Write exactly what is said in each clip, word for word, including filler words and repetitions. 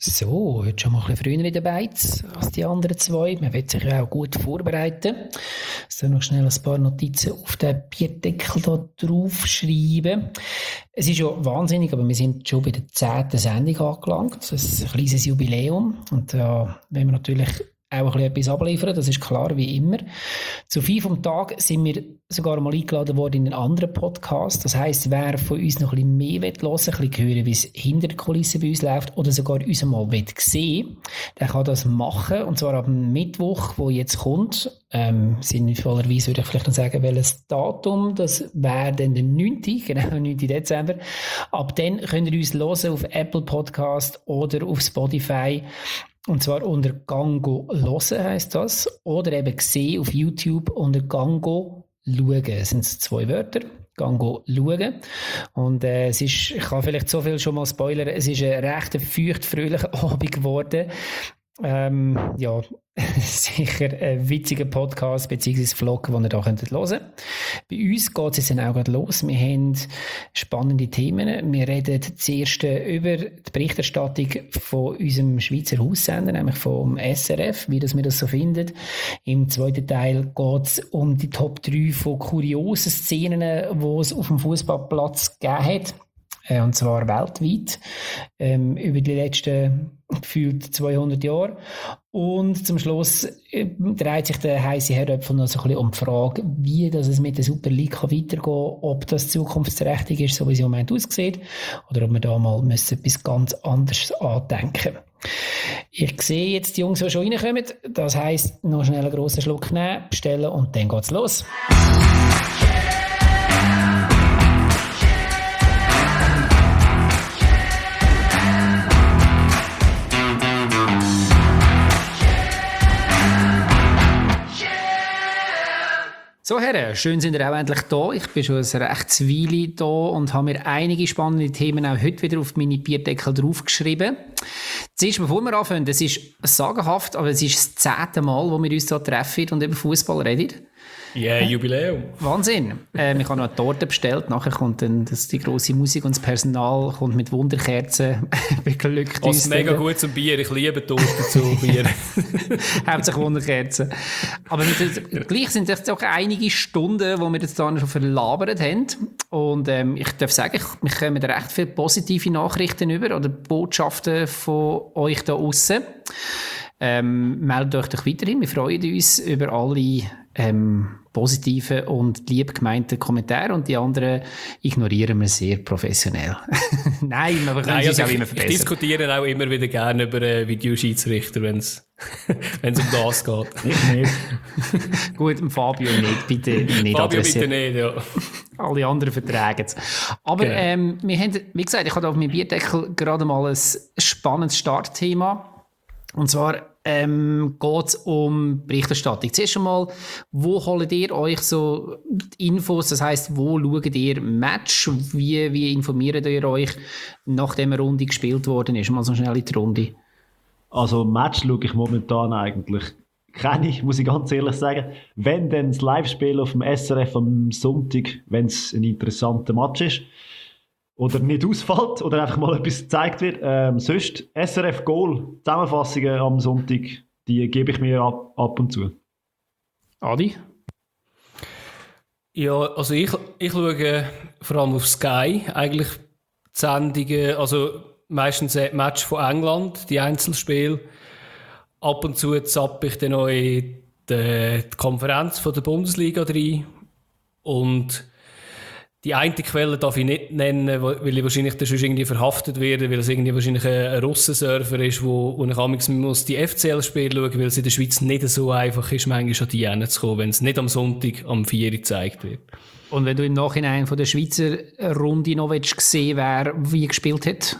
So, heute schon mal ein bisschen früher in der Beiz als die anderen zwei. Man wird sich ja auch gut vorbereiten. So, noch schnell ein paar Notizen auf den Bierdeckel hier draufschreiben. Es ist ja wahnsinnig, aber wir sind schon bei der zehnten Sendung angelangt. Das ist ein kleines Jubiläum. Und da wollen wir natürlich auch ein bisschen etwas abliefern, das ist klar, wie immer. Zu fünf am Tag sind wir sogar mal eingeladen worden in einen anderen Podcast. Das heisst, wer von uns noch ein bisschen mehr hören will, ein bisschen hören, wie es hinter den Kulissen bei uns läuft oder sogar uns mal sehen will, der kann das machen. Und zwar ab dem Mittwoch, wo jetzt kommt. Ähm, sinnvollerweise würde ich vielleicht noch sagen, welches Datum. Das wäre dann der neunte Genau, neunten Dezember. Ab dann könnt ihr uns hören auf Apple Podcast oder auf Spotify. Und zwar unter Gango hören heisst das. Oder eben sehen auf YouTube unter Gango schauen. Das sind zwei Wörter. Gango schauen. Und äh, es ist, ich kann vielleicht so viel schon mal spoilern, es ist ein recht feucht-fröhlicher Abend geworden. Ähm, ja, sicher ein witziger Podcast bzw. Vlog, den ihr hier hören könnt. Bei uns geht es jetzt auch gerade los. Wir haben spannende Themen. Wir reden zuerst über die Berichterstattung von unserem Schweizer Haussender, nämlich vom S R F, wie das wir das so finden. Im zweiten Teil geht es um die Top drei von kuriosen Szenen, die es auf dem Fußballplatz gegeben hat. Und zwar weltweit, ähm, über die letzten gefühlt zweihundert Jahre. Und zum Schluss äh, dreht sich der heisse Herdöpfel noch so ein bisschen um die Frage, wie das es mit der Super League kann weitergehen kann, ob das zukunftsträchtig ist, so wie es im Moment aussieht, oder ob wir da mal müssen etwas ganz anderes andenken. Ich sehe jetzt die Jungs, die schon reinkommen. Das heisst, noch schnell einen grossen Schluck nehmen, bestellen und dann geht's los. So, Herren, schön sind ihr auch endlich da. Ich bin schon ein rechtes Weile da und habe mir einige spannende Themen auch heute wieder auf meine Bierdeckel draufgeschrieben. Zuerst, bevor wir anfangen, es ist sagenhaft, aber es ist das zehnte Mal, wo wir uns hier treffen und über Fußball reden. Ja, yeah, Jubiläum. Wahnsinn. Ähm, ich habe noch eine Torte bestellt. Nachher kommt dann das, die grosse Musik und das Personal kommt mit Wunderkerzen beglückt. Das ist mega gut zum Bier. Ich liebe Torte zu Bier. Hauptsächlich Wunderkerzen. Aber mit, gleich sind es auch einige Stunden, wo wir jetzt da schon verlabert haben. Und ähm, ich darf sagen, ich, wir kommen recht viele positive Nachrichten über oder Botschaften von euch da aussen. Ähm, meldet euch doch weiterhin. Wir freuen uns über alle ähm, positiven und lieb gemeinten Kommentare und die anderen ignorieren wir sehr professionell. Nein, aber wir können es also auch ich, immer verbessern. Ich diskutiere auch immer wieder gerne über äh, Videoschiedsrichter, wenn es um das geht. Ich nicht. Gut, Fabio nicht, bitte nicht Fabio adressieren. bitte nicht, ja. Alle anderen vertragen es. Aber genau. ähm, wir haben, wie gesagt, ich habe auf meinem Bierdeckel gerade mal ein spannendes Startthema. Und zwar ähm, geht es um Berichterstattung. Zuerst einmal, wo holt ihr euch so die Infos? Das heisst, wo schaut ihr Match? Wie, wie informiert ihr euch, nachdem eine Runde gespielt worden ist? Mal so schnell in die Runde. Also Match schaue ich momentan eigentlich keine, muss ich ganz ehrlich sagen. Wenn dann das Live-Spiel auf dem S R F am Sonntag, wenn es ein interessanter Match ist, oder nicht ausfällt oder einfach mal etwas gezeigt wird. Ähm, sonst S R F Goal, Zusammenfassungen am Sonntag, die gebe ich mir ab, ab und zu. Adi? Ja, also ich, ich schaue vor allem auf Sky eigentlich die Sendungen, also meistens ein Match von England, die Einzelspiele. Ab und zu zappe ich dann auch in die, die Konferenz von der Bundesliga rein. Und die eine Quelle darf ich nicht nennen, weil ich wahrscheinlich dann schon irgendwie verhaftet werde, weil es irgendwie wahrscheinlich ein Russenserver ist, wo, wo ich manchmal muss die F C L-Spiele schauen, weil es in der Schweiz nicht so einfach ist, manchmal an die hinzukommen, wenn es nicht am Sonntag am vier Uhr gezeigt wird. Und wenn du im Nachhinein von der Schweizer Runde noch gesehen wer wie gespielt hat?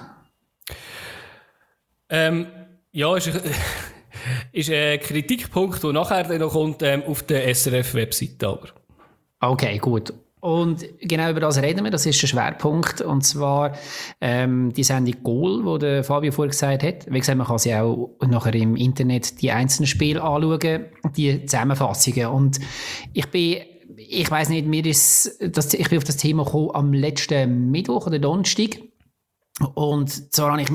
Ähm, ja, ist ein, ist ein Kritikpunkt, der nachher dann noch kommt ähm, auf der S R F-Webseite. Aber. Okay, gut. Und genau über das reden wir, das ist der Schwerpunkt, und zwar ähm, die Sendung Goal, die der Fabio vorher gesagt hat. Wie gesagt, man kann sie auch nachher im Internet die einzelnen Spiele anschauen, die Zusammenfassungen. Und ich bin, ich weiss nicht, mir ist, das, ich bin auf das Thema gekommen am letzten Mittwoch oder Donnerstag. Und zwar habe ich mich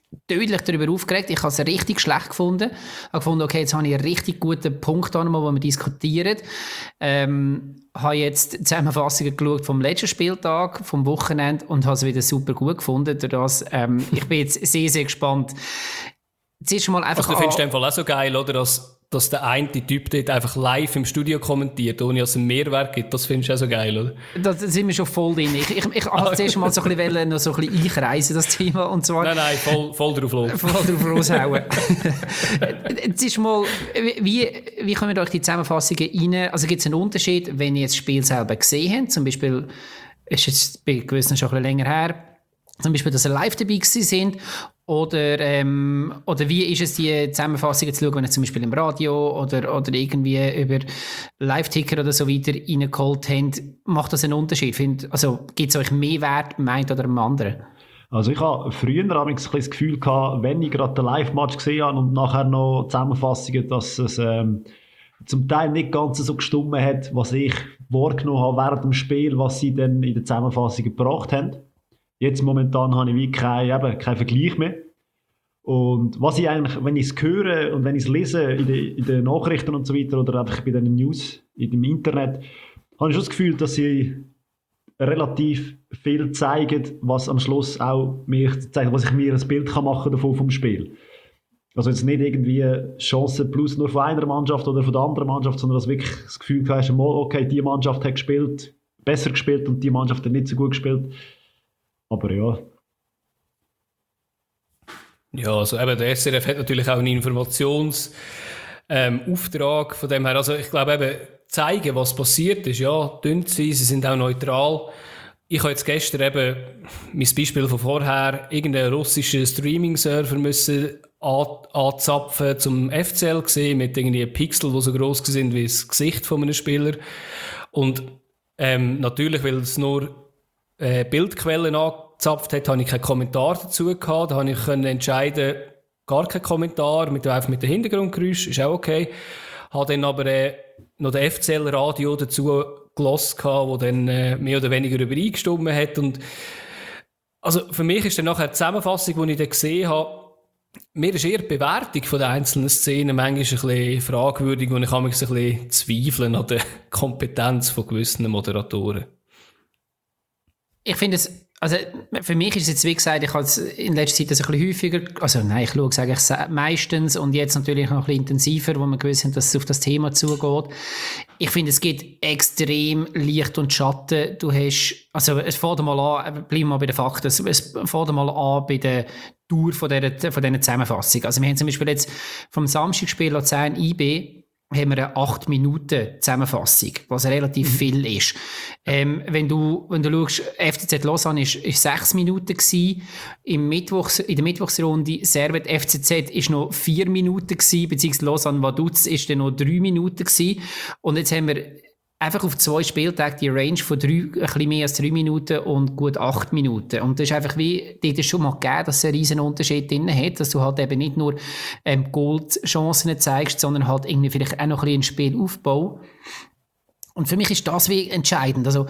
deutlich darüber aufgeregt. Ich habe es richtig schlecht gefunden. Ich habe gefunden, okay, jetzt habe ich einen richtig guten Punkt, an, wo wir diskutieren. Ähm, habe jetzt Zusammenfassungen geschaut vom letzten Spieltag, vom Wochenende und habe es wieder super gut gefunden. Durch das, ähm, ich bin jetzt sehr, sehr gespannt. Jetzt ist mal einfach also du findest den Fall auch so geil, oder? Dass, dass der eine Typ dort einfach live im Studio kommentiert, ohne dass es einen Mehrwert gibt. Das findest du auch so geil, oder? Da sind wir schon voll drin. Ich, ich, ich wollte zuerst mal so ein bisschen, noch so ein bisschen einkreisen, das Thema. Und zwar, nein, nein, voll, voll drauf los. Voll drauf loshauen. Jetzt ist mal, wie, wie kommen wir durch die Zusammenfassungen rein? Also gibt es einen Unterschied, wenn ihr jetzt das Spiel selber gesehen habt? Zum Beispiel, ist jetzt bei gewissen schon ein bisschen länger her, zum Beispiel, dass ihr live dabei gewesen sind. Oder, ähm, oder wie ist es, die Zusammenfassungen zu schauen, wenn ihr zum Beispiel im Radio oder, oder irgendwie über Live-Ticker oder so weiter reingeholt habt? Macht das einen Unterschied? Find, also gibt es euch mehr Wert beim einen oder beim anderen? Also ich habe früher ein bisschen das Gefühl gehabt, wenn ich gerade den Live-Match gesehen habe und nachher noch Zusammenfassungen, dass es ähm, zum Teil nicht ganz so gestimmt hat, was ich wahrgenommen habe während dem Spiel, was sie dann in der Zusammenfassung gebracht haben. Jetzt momentan habe ich wie keinen, eben, keinen Vergleich mehr. Und was ich eigentlich, wenn ich es höre und wenn ich es lese in den, in den Nachrichten und so weiter oder einfach bei den News in dem Internet, habe ich schon das Gefühl, dass sie relativ viel zeigen, was am Schluss auch mir zeigt, was ich mir ein Bild kann machen davon vom Spiel. Also jetzt nicht irgendwie Chancen plus nur von einer Mannschaft oder von der anderen Mannschaft, sondern dass du wirklich das Gefühl hast, okay, die Mannschaft hat gespielt, besser gespielt und die Mannschaft hat nicht so gut gespielt. Aber ja. Ja, also eben der S R F hat natürlich auch einen Informationsauftrag ähm, von dem her. Also ich glaube eben, zeigen, was passiert ist, ja, tun sie, sie sind auch neutral. Ich habe jetzt gestern eben, mein Beispiel von vorher, irgendeinen russischen Streaming-Server müssen an, anzapfen zum F C L gesehen, mit irgendwie Pixel, die so gross sind wie das Gesicht von einem Spieler. Und ähm, natürlich, weil es nur Äh, Bildquellen angezapft hat, habe ich keinen Kommentar dazu gehabt. Da habe ich können entscheiden, gar keinen Kommentar, mit, einfach mit dem Hintergrundgeräusch, ist auch okay. Habe dann aber äh, noch den F C L-Radio dazu gehört, wo dann äh, mehr oder weniger übereingestimmt hat. Und also für mich ist dann nachher die Zusammenfassung, die ich dann gesehen habe, mir ist eher die Bewertung von den einzelnen Szenen manchmal ein bisschen fragwürdig und ich kann mich ein bisschen zweifeln an der Kompetenz von gewissen Moderatoren. Ich finde es, also für mich ist es jetzt, wie gesagt, ich habe es in letzter Zeit das ein bisschen häufiger, also nein, ich schaue es eigentlich meistens und jetzt natürlich noch ein bisschen intensiver, wo wir gewusst haben, dass es auf das Thema zugeht. Ich finde, es gibt extrem Licht und Schatten. Du hast, also es fängt mal an, bleiben wir mal bei den Fakten, es fängt mal an bei der Dauer von dieser, von dieser Zusammenfassung. Also wir haben zum Beispiel jetzt vom Samstagspiel Luzern I B haben wir eine acht Minuten Zusammenfassung, was relativ mhm. viel ist. Ähm, wenn du, wenn du schaust, F C Z Lausanne ist, ist sechs Minuten gewesen. Im Mittwochs, in der Mittwochsrunde Servet F C Z ist noch vier Minuten gewesen, beziehungsweise Lausanne Vaduz ist dann noch drei Minuten gewesen. Und jetzt haben wir einfach auf zwei Spieltage die Range von drei, ein bisschen mehr als drei Minuten und gut acht Minuten. Und das ist einfach wie, dort ist schon mal gegeben, dass es einen riesen Unterschied drin hat, dass du halt eben nicht nur ähm, Goldchancen zeigst, sondern halt irgendwie vielleicht auch noch ein bisschen einen Spielaufbau. Und für mich ist das wie entscheidend. Also,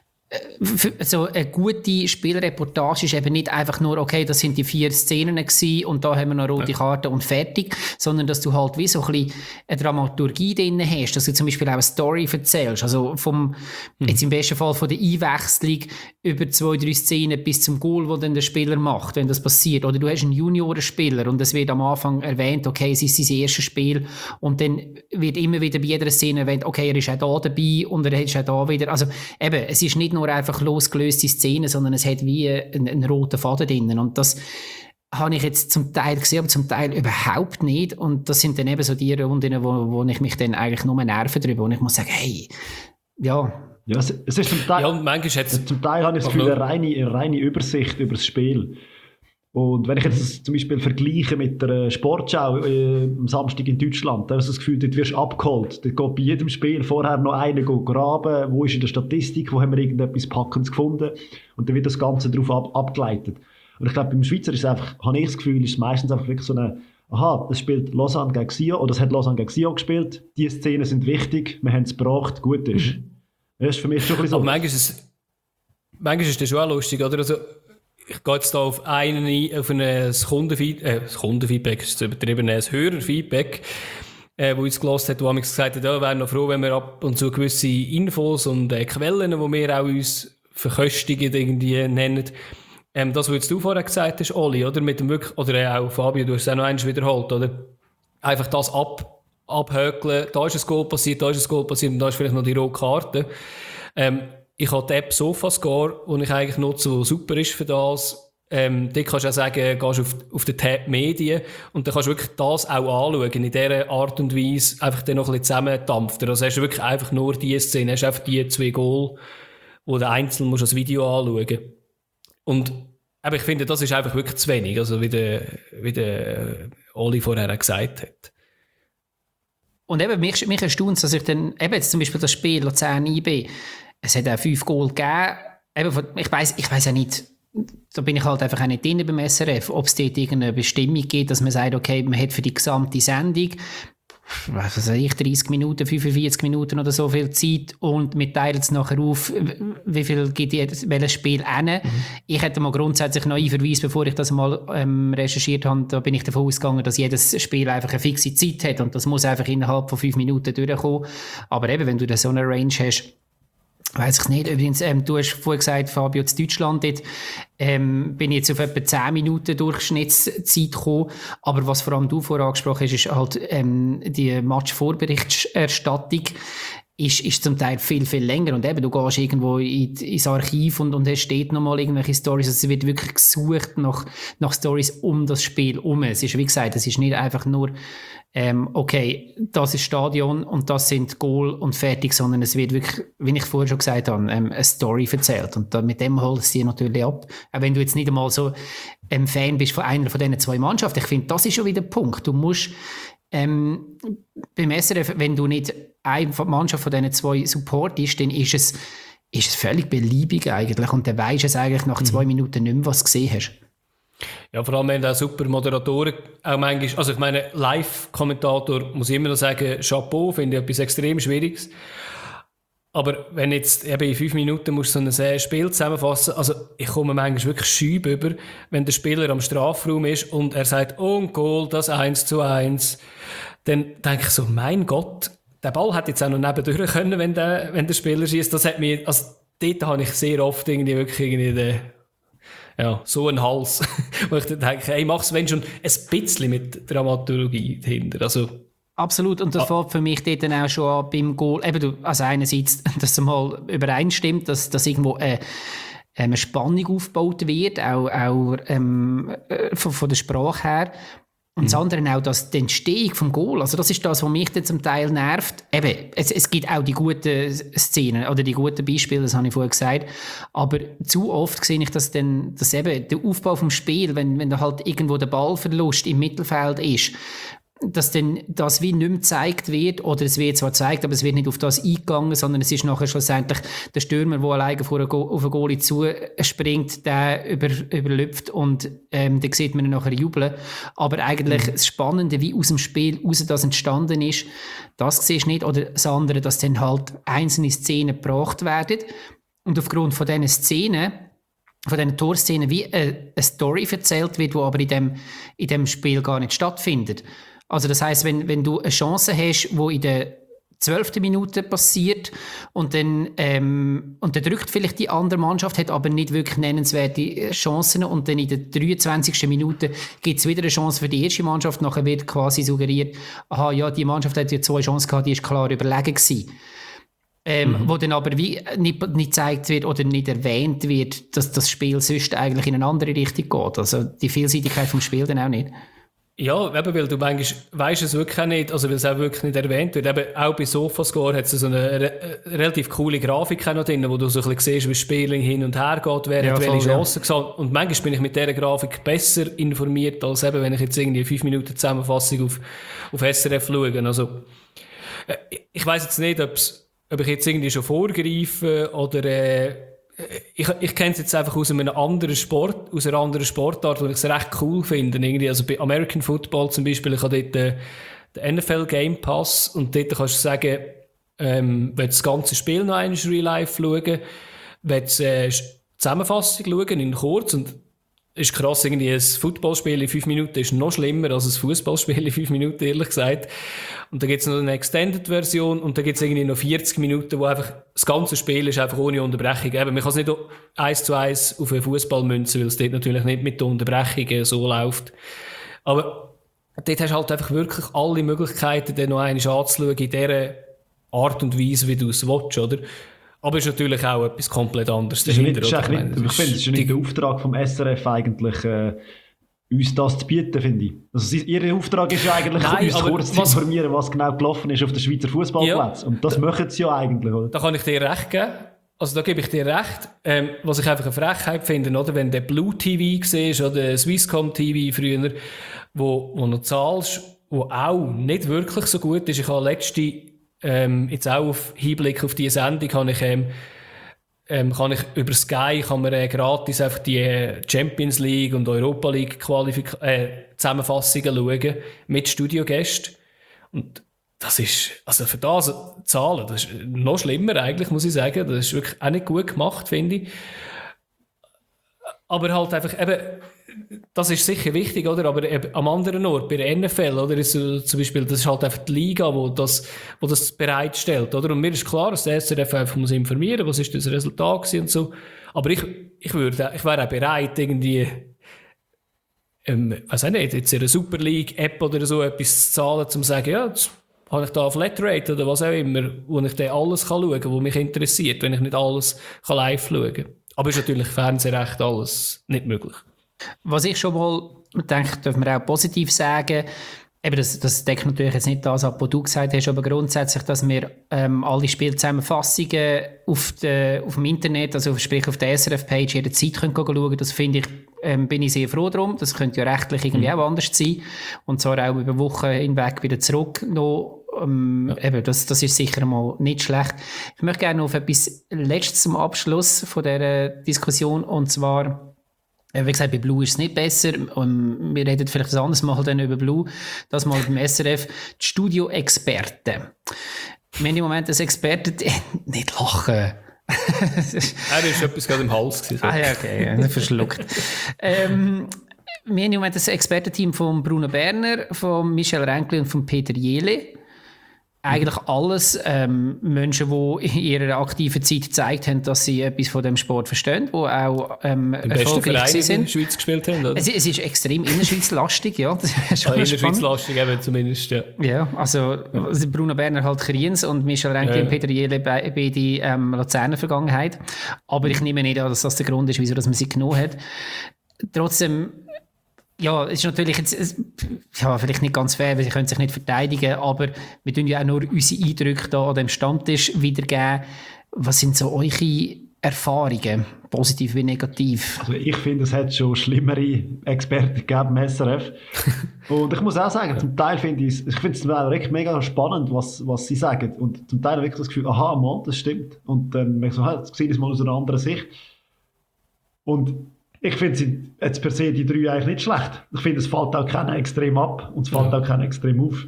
so eine gute Spielreportage ist eben nicht einfach nur, okay, das sind die vier Szenen gewesen und da haben wir noch rote Karten und fertig, sondern dass du halt wie so ein bisschen eine Dramaturgie drin hast, dass du zum Beispiel auch eine Story erzählst, also vom, mhm. jetzt im besten Fall von der Einwechslung über zwei, drei Szenen bis zum Goal, wo dann der Spieler macht, wenn das passiert. Oder du hast einen Juniorenspieler und es wird am Anfang erwähnt, okay, es ist sein erstes Spiel und dann wird immer wieder bei jeder Szene erwähnt, okay, er ist auch da dabei und er ist auch da wieder, also eben, es ist nicht nur einfach losgelöste Szenen, sondern es hat wie einen, einen roten Faden drin. Und das habe ich jetzt zum Teil gesehen, aber zum Teil überhaupt nicht. Und das sind dann eben so die Runden, wo, wo ich mich dann eigentlich nur nerven drüber. Und ich muss sagen, hey, ja. Ja, es, es ist zum Teil, ja, und manchmal zum Teil habe ich das Gefühl, eine reine, eine reine Übersicht über das Spiel. Und wenn ich jetzt das zum Beispiel vergleiche mit der Sportschau äh, am Samstag in Deutschland, da hast du das Gefühl, dort wirst du abgeholt. Dort geht bei jedem Spiel vorher noch einer graben, wo ist in der Statistik, wo haben wir irgendetwas Packendes gefunden und dann wird das Ganze darauf ab, abgeleitet. Und ich glaube, beim Schweizer ist es einfach, habe ich das Gefühl, ist es meistens einfach wirklich so eine, aha, das spielt Lausanne gegen Sion, oder das hat Lausanne gegen Sion gespielt, die Szenen sind wichtig, wir haben es gebracht, gut ist. Das ist für mich schon ein bisschen so. Aber manchmal ist es, manchmal ist das schon auch lustig, oder? Also, ich gehe jetzt da auf einen, auf ein Kundenfeedback, äh, Kundenfeedback ist übertrieben, ein Hörerfeedback, äh, wo uns gehört hat, wo wir gesagt haben, ja, wir wären noch froh, wenn wir ab und zu gewisse Infos und äh, Quellen, die wir auch uns verköstigen, irgendwie nennen. Ähm, das, was du vorher gesagt hast, Oli, oder? Mit dem wirklich, oder äh, auch Fabio, du hast es auch noch einmal wiederholt, oder? Einfach das ab, abhökeln, da ist ein Goal passiert, da ist ein Goal passiert und da ist vielleicht noch die rote Karte. Ähm, Ich habe die App SofaScore, die ich eigentlich nutze, die super ist für das. Ähm, dort kannst du auch sagen, gehst auf, auf den Tab Medien und dann kannst du wirklich das auch anschauen. In dieser Art und Weise einfach dann noch ein bisschen zusammendampfen. Also hast du wirklich einfach nur die Szene, hast einfach die zwei Goal, wo du einzeln musst das Video anschauen. Und aber ich finde, das ist einfach wirklich zu wenig, also wie der, wie der Oli vorher gesagt hat. Und eben, mich, mich erstaunt, dass ich dann, eben jetzt zum Beispiel das Spiel Luzern I B, es hat auch fünf Goal gegeben. Eben von, ich weiss, ich weiss auch nicht, da bin ich halt einfach auch nicht drin beim S R F, ob es dort irgendeine Bestimmung gibt, dass man sagt, okay, man hat für die gesamte Sendung, was weiß ich, dreißig Minuten, fünfundvierzig Minuten oder so viel Zeit und wir teilen es nachher auf, wie viel gibt jedes, welches Spiel hin. Mhm. Ich hätte mal grundsätzlich noch einen Verweis, bevor ich das mal ähm, recherchiert habe, da bin ich davon ausgegangen, dass jedes Spiel einfach eine fixe Zeit hat und das muss einfach innerhalb von fünf Minuten durchkommen. Aber eben, wenn du da so eine Range hast, weiss ich nicht. Übrigens, ähm, du hast vorhin gesagt, Fabio, in Deutschland dort, ähm, bin ich jetzt auf etwa zehn Minuten Durchschnittszeit gekommen. Aber was vor allem du vorhin angesprochen hast, ist halt ähm, die Match-Vorberichterstattung ist, ist zum Teil viel, viel länger. Und eben, du gehst irgendwo in, ins Archiv und, und es steht nochmal irgendwelche Storys. Also es wird wirklich gesucht nach, nach Storys um das Spiel herum. Es ist, wie gesagt, es ist nicht einfach nur Ähm, okay, das ist Stadion und das sind Goal und fertig, sondern es wird wirklich, wie ich vorher schon gesagt habe, ähm, eine Story erzählt und da, mit dem holst du sie natürlich ab. Auch wenn du jetzt nicht einmal so ein Fan bist von einer von diesen zwei Mannschaften. Ich finde, das ist schon wieder der Punkt. Du musst ähm, beim S R F, wenn du nicht eine Mannschaft von diesen zwei supportest, dann ist es, ist es völlig beliebig eigentlich und dann weisst du es eigentlich nach zwei mhm. Minuten nicht mehr, was du gesehen hast. Ja, vor allem haben auch super Moderatoren, auch manchmal, also ich meine, Live-Kommentator muss ich immer noch sagen, Chapeau, finde ich etwas extrem Schwieriges. Aber wenn jetzt eben in fünf Minuten musst du so ein Spiel zusammenfassen, also ich komme manchmal wirklich schüb über, wenn der Spieler am Strafraum ist und er sagt, oh, ein Goal, das eins zu eins, dann denke ich so, mein Gott, der Ball hätte jetzt auch noch nebendurch können, wenn der, wenn der Spieler schießt. Das hat mir, also dort habe ich sehr oft irgendwie wirklich irgendwie den, ja, so einen Hals, wo ich dann denke, hey, mach's wenn schon ein bisschen mit Dramaturgie dahinter. Also, absolut, und das ah. fängt für mich dort dann auch schon an beim Goal. Eben, du, also einerseits, dass es mal übereinstimmt, dass, dass irgendwo äh, eine Spannung aufgebaut wird, auch, auch ähm, von, von der Sprache her. Und das andere auch, dass die Entstehung vom Goal, also das ist das, was mich dann zum Teil nervt. Eben, es, es gibt auch die guten Szenen oder die guten Beispiele, das habe ich vorher gesagt. Aber zu oft sehe ich, dass, dann, dass eben der Aufbau vom Spiel, wenn, wenn da halt irgendwo der Ballverlust im Mittelfeld ist, dass dann das wie nicht mehr gezeigt wird, oder es wird zwar gezeigt, aber es wird nicht auf das eingegangen, sondern es ist nachher schlussendlich der Stürmer, der alleine vor eine Go- auf einen Goalie zuspringt, der über, überlüpft und ähm, dann sieht man ihn nachher jubeln. Aber eigentlich mhm. das Spannende, wie aus dem Spiel raus das entstanden ist, das siehst du nicht. Oder das andere, dass dann halt einzelne Szenen gebracht werden und aufgrund von diesen Szenen, von diesen Torszenen wie eine, eine Story erzählt wird, die aber in dem, in dem Spiel gar nicht stattfindet. Also das heisst, wenn, wenn du eine Chance hast, die in der zwölften Minute passiert und dann, ähm, und dann drückt vielleicht die andere Mannschaft, hat aber nicht wirklich nennenswerte Chancen und dann in der dreiundzwanzigsten Minute gibt es wieder eine Chance für die erste Mannschaft, nachher wird quasi suggeriert, aha, ja, die Mannschaft hat ja zwei Chancen gehabt, die ist klar überlegen gewesen. Ähm, mhm. Wo dann aber wie nicht, nicht gezeigt wird oder nicht erwähnt wird, dass das Spiel sonst eigentlich in eine andere Richtung geht. Also die Vielseitigkeit vom Spiel dann auch nicht. Ja, eben, weil du manchmal weisst es wirklich auch nicht, also weil es auch wirklich nicht erwähnt wird. Eben, auch bei SofaScore hat es so eine re- relativ coole Grafik noch drin, wo du so ein bisschen siehst, wie das Spiel hin und her geht, wer ja, hat welche Chancen ja. gesagt. Und manchmal bin ich mit dieser Grafik besser informiert, als eben, wenn ich jetzt irgendwie eine fünf Minuten Zusammenfassung auf, auf S R F schaue. Also, ich weiss jetzt nicht, ob's, ob ich jetzt irgendwie schon vorgreife oder, äh, Ich, ich kenne es jetzt einfach aus einem anderen Sport, aus einer anderen Sportart, wo ich es recht cool finde. Irgendwie, also bei American Football zum Beispiel, ich habe dort den, den N F L Game Pass und dort kannst du sagen, ähm, willst du das ganze Spiel noch einmal real life schauen, willst du äh, Zusammenfassung schauen in kurz und ist krass, irgendwie ein Footballspiel in fünf Minuten ist noch schlimmer als ein Fußballspiel in fünf Minuten, ehrlich gesagt. Und dann gibt's noch eine Extended-Version und dann gibt's irgendwie noch vierzig Minuten, wo einfach das ganze Spiel ist einfach ohne Unterbrechung. Eben, man kann es nicht eins zu eins auf einen Fußball münzen, weil es dort natürlich nicht mit den Unterbrechungen so läuft. Aber dort hast du halt einfach wirklich alle Möglichkeiten, dann noch einmal anzuschauen in dieser Art und Weise, wie du es willst, oder? Aber es ist natürlich auch etwas komplett anderes dahinter. Nicht, ich, meine, ich finde, es ist nicht der Auftrag vom S R F eigentlich, äh, uns das zu bieten, finde ich. Also, ihr Auftrag ist ja eigentlich, Nein, uns kurz zu informieren, was genau gelaufen ist auf den Schweizer Fußballplatz. Ja, und das da, machen sie ja eigentlich, oder? Da kann ich dir recht geben. Also da gebe ich dir recht. Ähm, was ich einfach eine Frechheit finde, oder, wenn der Blue T V war oder Swisscom T V früher, wo, wo du zahlst, wo auch nicht wirklich so gut ist. Ich habe letzte Ähm, jetzt auch auf Hinblick auf diese Sendung kann ich, ähm, ähm, kann ich über Sky kann man, äh, gratis einfach die äh, Champions League und Europa League Qualifik- äh, Zusammenfassungen schauen mit Studiogästen. Und das ist, also für das zahlen, das ist noch schlimmer eigentlich, muss ich sagen. Das ist wirklich auch nicht gut gemacht, finde ich. Aber halt einfach eben, das ist sicher wichtig, oder? Aber eben am anderen Ort, bei der N F L, oder? Ist so, zum Beispiel, das ist halt einfach die Liga, wo das, wo das bereitstellt, oder? Und mir ist klar, dass der S R F einfach muss informieren, was ist das Resultat gewesen und so. Aber ich, ich würde, ich wäre auch bereit, irgendwie, ähm, weiß ich nicht, jetzt in einer Super League App oder so etwas zu zahlen, um zu sagen, ja, jetzt habe ich da eine Flatrate oder was auch immer, wo ich dann alles kann schauen kann, was mich interessiert, wenn ich nicht alles kann live schauen kann. Aber ist natürlich Fernsehrecht alles nicht möglich. Was ich schon mal denke, dürfen wir auch positiv sagen, eben das, das deckt natürlich jetzt nicht das ab, was du gesagt hast, aber grundsätzlich, dass wir ähm, alle Spielzusammenfassungen auf, de, auf dem Internet, also sprich auf der S R F-Page jederzeit können schauen können, das finde ich, ähm, bin ich sehr froh drum. Das könnte ja rechtlich irgendwie mhm. auch anders sein. Und zwar auch über Wochen hinweg wieder zurück noch. Ähm, ja. Eben, das, das ist sicher mal nicht schlecht. Ich möchte gerne noch auf etwas Letztes zum Abschluss von dieser Diskussion, und zwar, wie gesagt, bei Blue ist es nicht besser. Und wir reden vielleicht ein anderes Mal dann über Blue. Das mal beim S R F. Die Studio-Experten. Wir haben im Moment als Experten nicht lachen. Er ist etwas gerade im Hals gewesen. Ah ja, okay, verschluckt. ähm, wir haben im Moment das Expertenteam von Bruno Berner, von Michel Ränkli und von Peter Jele. Eigentlich alles ähm, Menschen, die in ihrer aktiven Zeit gezeigt haben, dass sie etwas von dem Sport verstehen, die auch ähm, erfolgreich sind. in der Schweiz gespielt haben, oder? Es, es ist extrem innerschweizlastig, ja. Das ist ah, innerschweizlastig eben zumindest, ja. Ja, also Bruno Berner halt Kriens und Michel Ränkli ja. und Peter Jele beide bei ähm, Luzerner Vergangenheit. Aber ich nehme nicht an, dass das der Grund ist, wieso dass man sie genommen hat. Trotzdem, ja, es ist natürlich jetzt, ja, vielleicht nicht ganz fair, weil sie können sich nicht verteidigen, aber wir tun ja auch nur unsere Eindrücke da an dem Stammtisch wiedergeben. Was sind so eure Erfahrungen, positiv wie negativ? Also ich finde, es hat schon schlimmere Experten gegeben im S R F. Und ich muss auch sagen, zum Teil finde ich es, ich finde es wirklich mega spannend, was, was sie sagen. Und zum Teil habe ich das Gefühl, aha, Mann, das stimmt. Und dann merke ich so, hey, jetzt sehe ich es mal aus einer anderen Sicht. Und ich finde jetzt per se die drei eigentlich nicht schlecht. Ich finde, es fällt auch keiner extrem ab und es fällt ja. auch keiner extrem auf.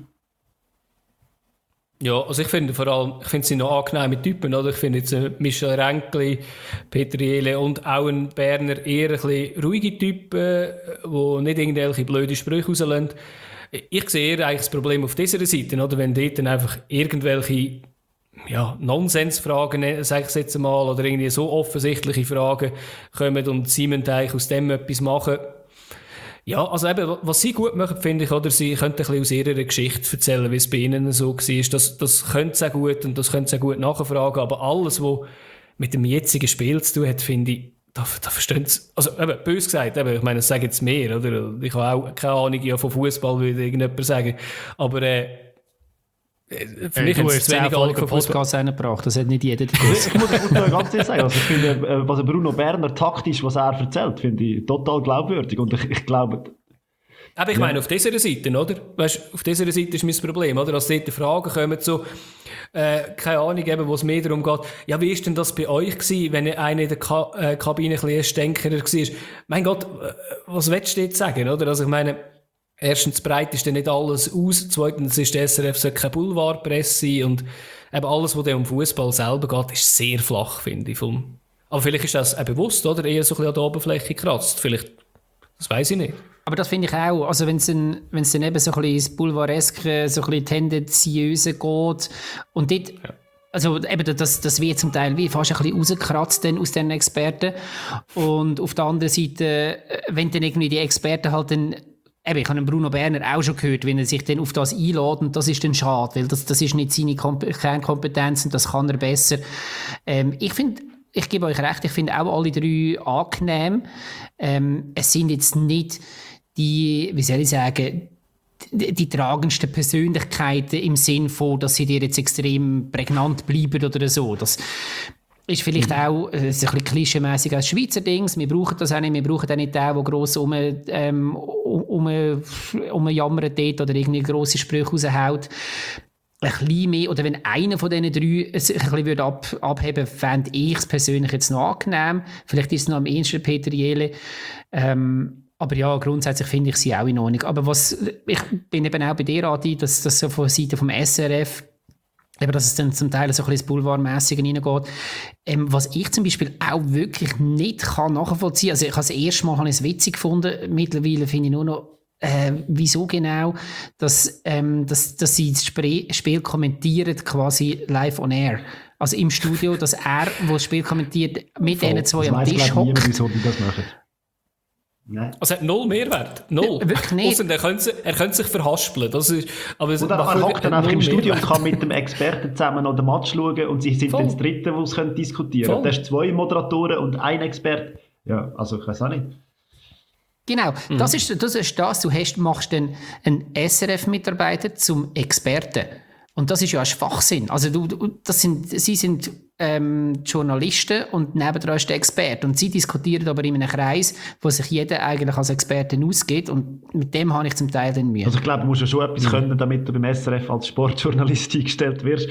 Ja, also ich finde vor allem, ich finde sie noch angenehme Typen, oder? Ich finde jetzt äh, Michel Ränkli, Peter Jele und auch ein Berner eher ein bisschen ruhige Typen, die nicht irgendwelche blöde Sprüche rauslassen. Ich sehe eher eigentlich das Problem auf dieser Seite, oder? Wenn dort dann einfach irgendwelche ja, Nonsensfragen, sage ich jetzt mal, oder irgendwie so offensichtliche Fragen kommen und sie müssen eigentlich aus dem etwas machen. Ja, also eben, was sie gut machen, finde ich, oder sie können ein bisschen aus ihrer Geschichte erzählen, wie es bei ihnen so war. Das, das können sie auch gut und das können sie auch gut nachfragen, aber alles, was mit dem jetzigen Spiel zu tun hat, finde ich, da, da verstehen sie, also eben, bös gesagt, eben, ich meine, das sagen jetzt mehr, oder? Ich habe auch keine Ahnung ja, von Fußball, würde irgendjemand sagen, aber äh, für mich hey, du hast zehn Folgen Podcast reingebracht, das hat nicht jeder gewusst. Ich muss, ich muss nur ganz ehrlich sagen, also ich finde, was Bruno Berner taktisch, was er erzählt, finde ich total glaubwürdig und ich, ich glaube... Aber ich ja. meine, auf dieser Seite, oder? Weißt, auf dieser Seite ist mein Problem, oder? Als dort Fragen kommen, so, äh, keine Ahnung, eben, wo es mehr darum geht, ja, wie ist denn das bei euch gewesen, wenn einer in der Ka- äh, Kabine ein bisschen ein Stänkerer war? Mein Gott, was willst du jetzt sagen, oder? Also ich meine, erstens breit ist dann nicht alles aus, zweitens ist der S R F so keine Boulevardpresse und eben alles, was dann um Fußball selber geht, ist sehr flach, finde ich. Vom aber vielleicht ist das auch bewusst, oder? Eher so ein bisschen an der Oberfläche gekratzt. Vielleicht Das weiss ich nicht. Aber das finde ich auch, also wenn es dann, wenn's dann eben so ein bisschen ins Boulevardeske, so ein bisschen Tendenziöse geht und dort, ja. also eben das, das wird zum Teil wie fast ein bisschen rausgekratzt dann aus den Experten und auf der anderen Seite, wenn dann irgendwie die Experten halt dann, eben, ich habe Bruno Berner auch schon gehört, wenn er sich dann auf das einlädt und das ist dann schade, weil das, das ist nicht seine Kom- Kernkompetenz und das kann er besser. Ähm, ich finde, ich gebe euch recht, ich finde auch alle drei angenehm. Ähm, es sind jetzt nicht die, wie soll ich sagen, die, die tragendsten Persönlichkeiten im Sinn von, dass sie dir jetzt extrem prägnant bleiben oder so. Das ist vielleicht mhm. auch äh, ein bisschen klischeemässig als Schweizer Dings. Wir brauchen das auch nicht. Wir brauchen auch nicht den, der gross um, ähm, um, um, um jammert dort oder irgendwie grosse Sprüche raushaut. Ein bisschen mehr, oder wenn einer von diesen drei sich ein bisschen ab, abheben würde, fände ich es persönlich jetzt noch angenehm. Vielleicht ist es noch am ehesten Peter Jele. Ähm, aber ja, grundsätzlich finde ich sie auch in Ordnung. Aber was, ich bin eben auch bei dir, Adi, dass das so von der Seite vom S R F, eben, dass es dann zum Teil so ein bisschen Boulevardmässige reingeht. Ähm, was ich zum Beispiel auch wirklich nicht kann nachvollziehen, also ich habe das erste Mal habe ich es witzig gefunden, mittlerweile finde ich nur noch, äh, wieso genau, dass, ähm, dass, dass sie das Spre- Spiel kommentieren quasi live on air. Also im Studio, dass er, wo das Spiel kommentiert, mit diesen zwei am Tisch hockt. Ich wieso die das machen. Nein. Also er hat null Mehrwert. Null. Wirklich nicht. Er könnte, er könnte sich verhaspeln. Das ist, aber oder er hockt dann einfach im Studio und kann mit dem Experten zusammen noch den Match schauen und sie sind Voll. das Dritte, wo sie diskutieren können. Da hast zwei Moderatoren und ein Experte. Ja, also ich weiß auch nicht. Genau, mhm. das, ist, das ist das. Du hast, machst dann einen S R F-Mitarbeiter zum Experten. Und das ist ja ein Schwachsinn. Also du, du, das sind, sie sind ähm, Journalisten und nebendran ist der Experte. Und sie diskutieren aber in einem Kreis, wo sich jeder eigentlich als Experten ausgeht. Und mit dem habe ich zum Teil dann Mühe. Also ich glaube, du musst ja schon etwas mhm. können, damit du beim S R F als Sportjournalist eingestellt wirst.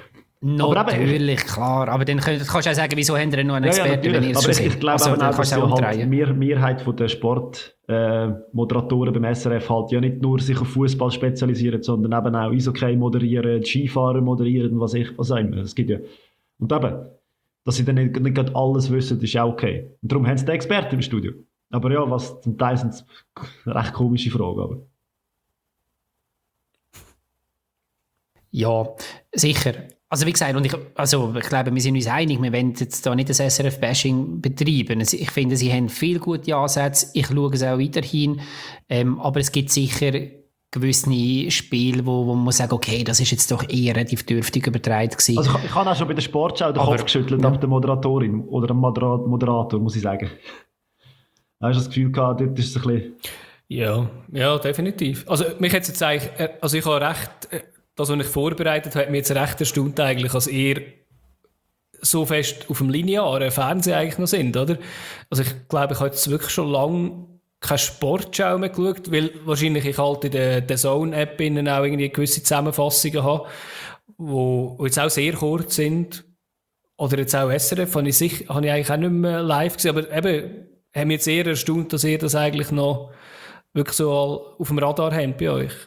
Natürlich, aber klar. Aber dann kannst du auch sagen, wieso haben wir noch einen Experten, ja, ja, wenn ihr es aber schon ich, ich glaube also, auch, dass ja halt die Mehrheit der Sportmoderatoren äh, beim S R F halt ja nicht nur sich auf Fußball spezialisieren, sondern eben auch Eishockey moderieren, Skifahrer moderieren und was ich was auch immer. Es gibt ja. Und eben, dass sie dann nicht, nicht gerade alles wissen, ist auch okay. Und darum haben sie den Experten im Studio. Aber ja, was zum Teil sind recht komische Fragen. Aber. Ja, sicher. Also wie gesagt, und ich, also ich glaube, wir sind uns einig, wir wollen jetzt da nicht das S R F-Bashing betreiben. Ich finde, sie haben viele gute Ansätze, ich schaue es auch weiterhin, ähm, aber es gibt sicher gewisse Spiele, wo, wo man sagt, okay, das ist jetzt doch eher relativ dürftig übertragen gewesen. Also ich, ich habe auch schon bei der Sportschau den aber, Kopf geschüttelt ja. ab der Moderatorin oder dem Moder- Moderator, muss ich sagen. Da hast du das Gefühl gehabt, dort ist es ein bisschen... Ja, ja, definitiv. Also mich hat jetzt eigentlich, also ich habe recht... Das, was ich vorbereitet habe, hat mich jetzt recht erstaunt eigentlich, als ihr so fest auf dem linearen Fernsehen eigentlich noch sind, oder? Also ich glaube, ich habe jetzt wirklich schon lange keine Sportschau mehr geschaut, weil wahrscheinlich ich halt in der, der Zone-App innen auch irgendwie gewisse Zusammenfassungen habe, wo, wo jetzt auch sehr kurz sind. Oder jetzt auch S R F, habe ich, sicher, habe ich eigentlich auch nicht mehr live gesehen, aber eben, haben mich jetzt eher erstaunt, dass ihr das eigentlich noch wirklich so auf dem Radar habt bei euch.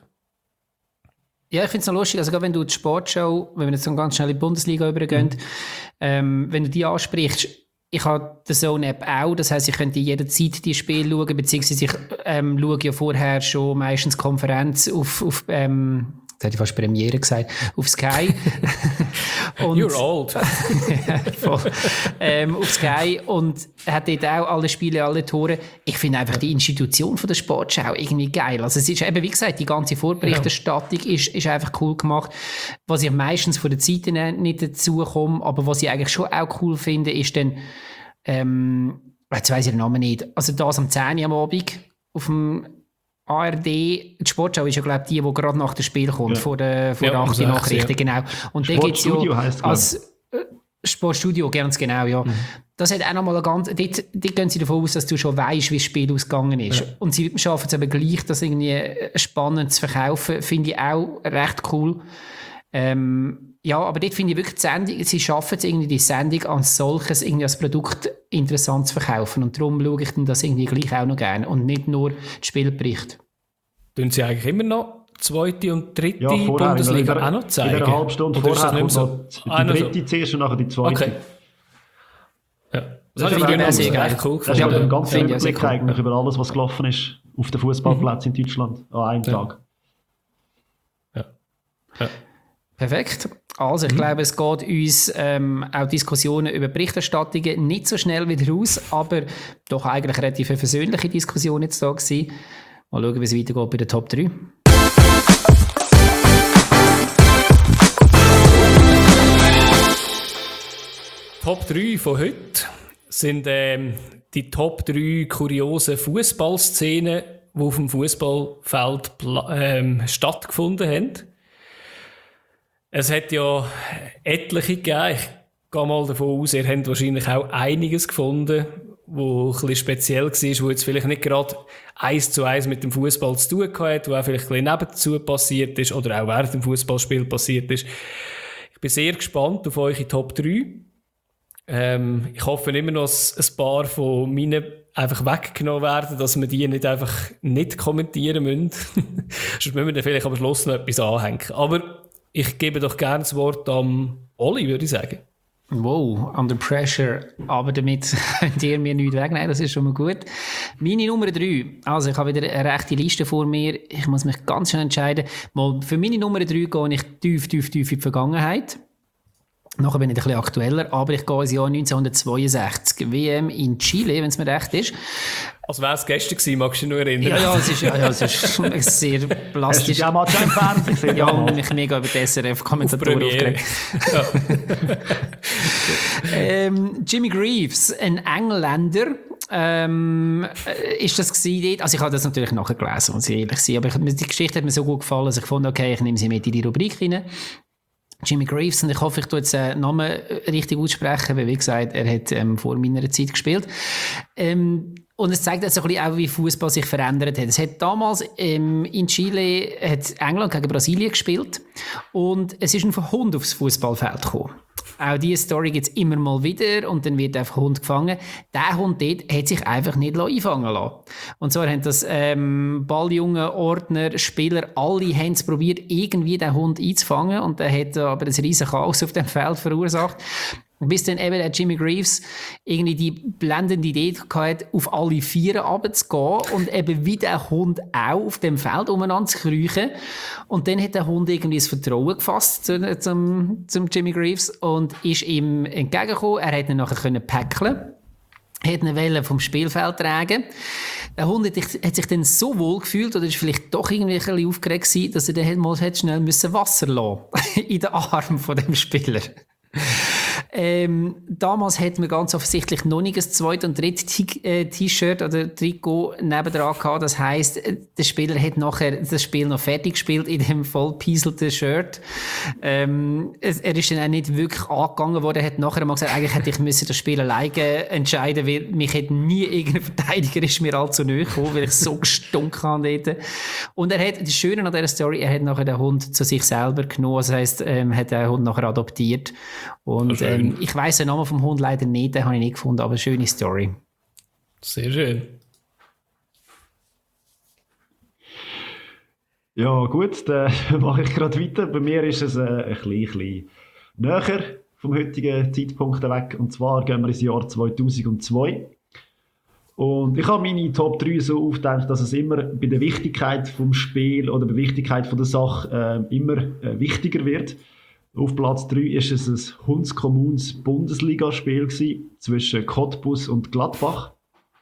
Ja, ich finde es noch lustig, also gerade wenn du die Sportschau, wenn wir jetzt so ganz schnell in die Bundesliga übergehen, mhm. ähm, wenn du die ansprichst, ich habe die Zone-App auch, das heisst, ich könnte jederzeit die Spiele schauen, beziehungsweise ich ähm, schaue ja vorher schon meistens Konferenz auf, auf ähm, jetzt hätte ich fast Premiere gesagt, auf Sky. Und, You're old. voll, ähm, auf Sky und hat dort auch alle Spiele, alle Tore. Ich finde einfach die Institution von der Sportschau irgendwie geil. Also es ist eben, wie gesagt, die ganze Vorberichterstattung ja. ist, ist einfach cool gemacht. Was ich meistens von der Zeit nicht dazu komme, aber was ich eigentlich schon auch cool finde, ist dann, ähm, jetzt weiss ich den Namen nicht, also das am zehn Uhr am Abend auf dem A R D, die Sportschau ist ja, glaube ich, die, die gerade nach dem Spiel kommt, ja. vor der, vor ja, der achten Nachrichten, ja. genau. Und Sportstudio ja heisst als äh, Sportstudio, ganz genau, ja. Mhm. Das hat auch nochmal eine ganz, dort, dort gehen sie davon aus, dass du schon weißt, wie das Spiel ausgegangen ist. Ja. Und sie schaffen es aber gleich, das irgendwie spannend zu verkaufen, finde ich auch recht cool. Ähm, ja, aber dort finde ich wirklich die Sendung, sie schaffen es irgendwie, die Sendung als solches, irgendwie als Produkt interessant zu verkaufen. Und darum schaue ich dann das irgendwie gleich auch noch gerne. Und nicht nur den Spielbericht. Tun sie eigentlich immer noch zweite und dritte ja, vorher, Bundesliga der, auch noch zeigen? In einer halben Stunde Oder vorher kommt so? noch die dritte so? zuerst und nachher die zweite. Okay. Ja, Das, das finde ich sehr geil. Cool das ist aber ein ganzer ja, Überblick cool. eigentlich über alles, was gelaufen ist auf den Fußballplätzen mhm. in Deutschland an einem ja. Tag. Ja. Ja. Perfekt. Also ich mhm. glaube, es geht uns ähm, auch Diskussionen über Berichterstattungen nicht so schnell wieder aus, aber doch eigentlich relativ eine versöhnliche Diskussion jetzt da gewesen. Mal schauen, wie es weitergeht bei der Top drei. Top drei von heute sind ähm, die Top drei kuriosen Fußballszenen, die auf dem Fußballfeld ähm, stattgefunden haben. Es hat ja etliche gegeben. Ich gehe mal davon aus, ihr habt wahrscheinlich auch einiges gefunden, wo ein bisschen speziell war, wo jetzt vielleicht nicht gerade eins zu eins mit dem Fußball zu tun hat, wo auch vielleicht ein bisschen nebenzu passiert ist oder auch während dem Fußballspiel passiert ist. Ich bin sehr gespannt auf eure Top drei. Ähm, ich hoffe immer noch, dass ein paar von meinen einfach weggenommen werden, dass wir die nicht einfach nicht kommentieren müssen. Sonst müssen wir dann vielleicht am Schluss noch etwas anhängen. Aber ich gebe doch gerne das Wort am Oli, würde ich sagen. Wow, under pressure. Aber damit könnt ihr mir nichts wegnehmen, das ist schon mal gut. Meine Nummer drei. Also ich habe wieder eine rechte Liste vor mir. Ich muss mich ganz schnell entscheiden. Mal für meine Nummer drei gehe ich tief, tief, tief in die Vergangenheit. Nachher bin ich ein bisschen aktueller, aber ich gehe ins Jahr neunzehnhundertzweiundsechzig. W M in Chile, wenn es mir recht ist. Als wäre es gestern gewesen, magst du dich noch erinnern? Ja, ja, es ist, ja, ja, es ist sehr plastisch. Hast du ja mal schon im Fernsehen gesehen? Ja, und mich mega über die S R F-Kommentatoren aufgeregt. Ja. ähm, Jimmy Greaves, ein Engländer, ähm, ist das gewesen? Also ich habe das natürlich nachher gelesen, muss ich ehrlich sein, aber ich, die Geschichte hat mir so gut gefallen, dass ich fand, okay, ich nehme sie mit in die Rubrik rein. Jimmy Greaves, und ich hoffe, ich tue jetzt den Namen richtig aussprechen, weil wie gesagt, er hat ähm, vor meiner Zeit gespielt. Ähm, und es zeigt jetzt ein bisschen auch, wie Fußball sich verändert hat. Es hat damals ähm, in Chile hat England gegen Brasilien gespielt und es ist ein Hund aufs Fußballfeld gekommen. Auch diese Story gibt es immer mal wieder und dann wird einfach ein Hund gefangen. Der Hund dort hat sich einfach nicht einfangen lassen. Und zwar haben das ähm, Balljunge, Ordner, Spieler, alle haben es probiert, irgendwie den Hund einzufangen und der hat aber ein riesen Chaos auf dem Feld verursacht. Bis dann eben der Jimmy Greaves irgendwie die blendende Idee hatte, auf alle Viere runterzugehen und eben wie der Hund auch auf dem Feld umeinander zu kriechen. Und dann hat der Hund irgendwie das Vertrauen gefasst zu, zum, zum Jimmy Greaves und ist ihm entgegengekommen. Er hat ihn nachher können päckeln. Hat eine Welle vom Spielfeld tragen. Der Hund hat, hat sich dann so wohl gefühlt, oder ist vielleicht doch irgendwie ein bisschen aufgeregt gewesen, dass er dann mal hat schnell müssen Wasser lassen in den Arm von dem Spieler. Ähm, damals hat man ganz offensichtlich noch nicht ein zweites und drittes T-Shirt oder Trikot nebendran gehabt. Das heisst, der Spieler hat nachher das Spiel noch fertig gespielt in dem voll pieselten Shirt. Ähm, es, er ist dann auch nicht wirklich angegangen worden. Er hat nachher mal gesagt, eigentlich hätte ich müssen das Spiel alleine entscheiden, weil mich hätte nie irgendein Verteidiger ist mir allzu nahe gekommen, weil ich so gestunken habe dort. Und er hat, das Schöne an dieser Story, er hat nachher den Hund zu sich selber genommen. Das heisst, ähm, hat den Hund nachher adoptiert. Und ähm, ich weiss den Namen vom Hund leider nicht, den habe ich nicht gefunden, aber eine schöne Story. Sehr schön. Ja gut, dann mache ich gerade weiter. Bei mir ist es äh, ein bisschen, bisschen näher vom heutigen Zeitpunkt weg. Und zwar gehen wir ins Jahr zweitausendzwei. Und ich habe meine Top drei so aufgedacht, dass es immer bei der Wichtigkeit vom Spiel oder bei der Wichtigkeit von der Sache äh, immer äh, wichtiger wird. Auf Platz drei war es ein Hundskommuns Bundesligaspiel zwischen Cottbus und Gladbach.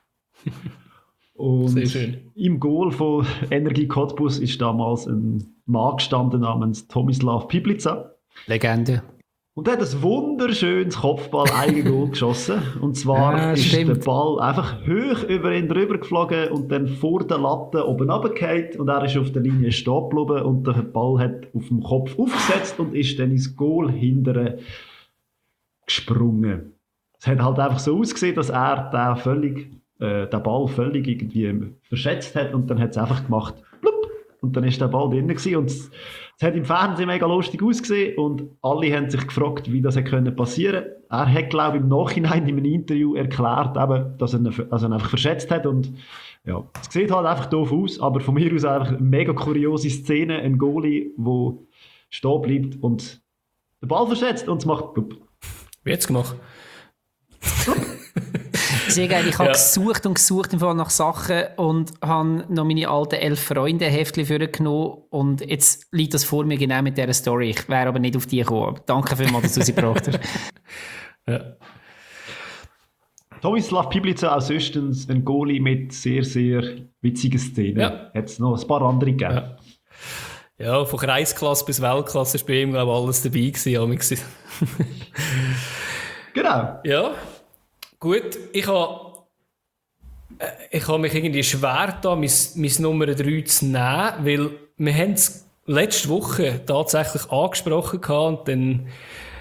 Und sehr schön. Im Goal von Energie Cottbus ist damals ein Mann gestanden namens Tomislav Piplica. Legende. Und er hat ein wunderschönes Kopfball-Eigengoal geschossen. Und zwar ja, ist stimmt. der Ball einfach hoch über ihn drüber geflogen und dann vor der Latte oben runtergefallen. Und er ist auf der Linie stehen geblieben und der Ball hat auf dem Kopf aufgesetzt und ist dann ins Goal hinterher gesprungen. Es hat halt einfach so ausgesehen, dass er den, völlig, äh, den Ball völlig irgendwie verschätzt hat und dann hat es einfach gemacht. Blub, und dann ist der Ball drin gewesen. Und es, es hat im Fernsehen mega lustig ausgesehen und alle haben sich gefragt, wie das hätte passieren können. Er hat, glaube ich, im Nachhinein in einem Interview erklärt, eben, dass er ihn, also ihn einfach verschätzt hat. Und ja, es sieht halt einfach doof aus, aber von mir aus einfach eine mega kuriose Szene. Ein Goalie, der stehen bleibt und den Ball verschätzt und es macht blub. Wie jetzt gemacht? Sehr geil. Ich habe Ja. gesucht und gesucht im Fall nach Sachen und habe noch meine alten elf Freunde Heftchen vorgenommen und jetzt liegt das vor mir genau mit dieser Story. Ich wäre aber nicht auf die gekommen. Danke vielmals, dass du sie gebracht hast. Ja. Tomislav Piblica auch sonst ein Goalie mit sehr, sehr witzigen Szenen. Ja. Hat es noch ein paar andere gegeben. Ja. Ja, von Kreisklasse bis Weltklasse ist bei ihm, glaube ich, alles dabei gewesen. Genau. Ja, gut. Ich habe äh, ich habe mich irgendwie schwer da, mein, mein Nummer drei zu nehmen, weil wir haben es letzte Woche tatsächlich angesprochen gehabt und dann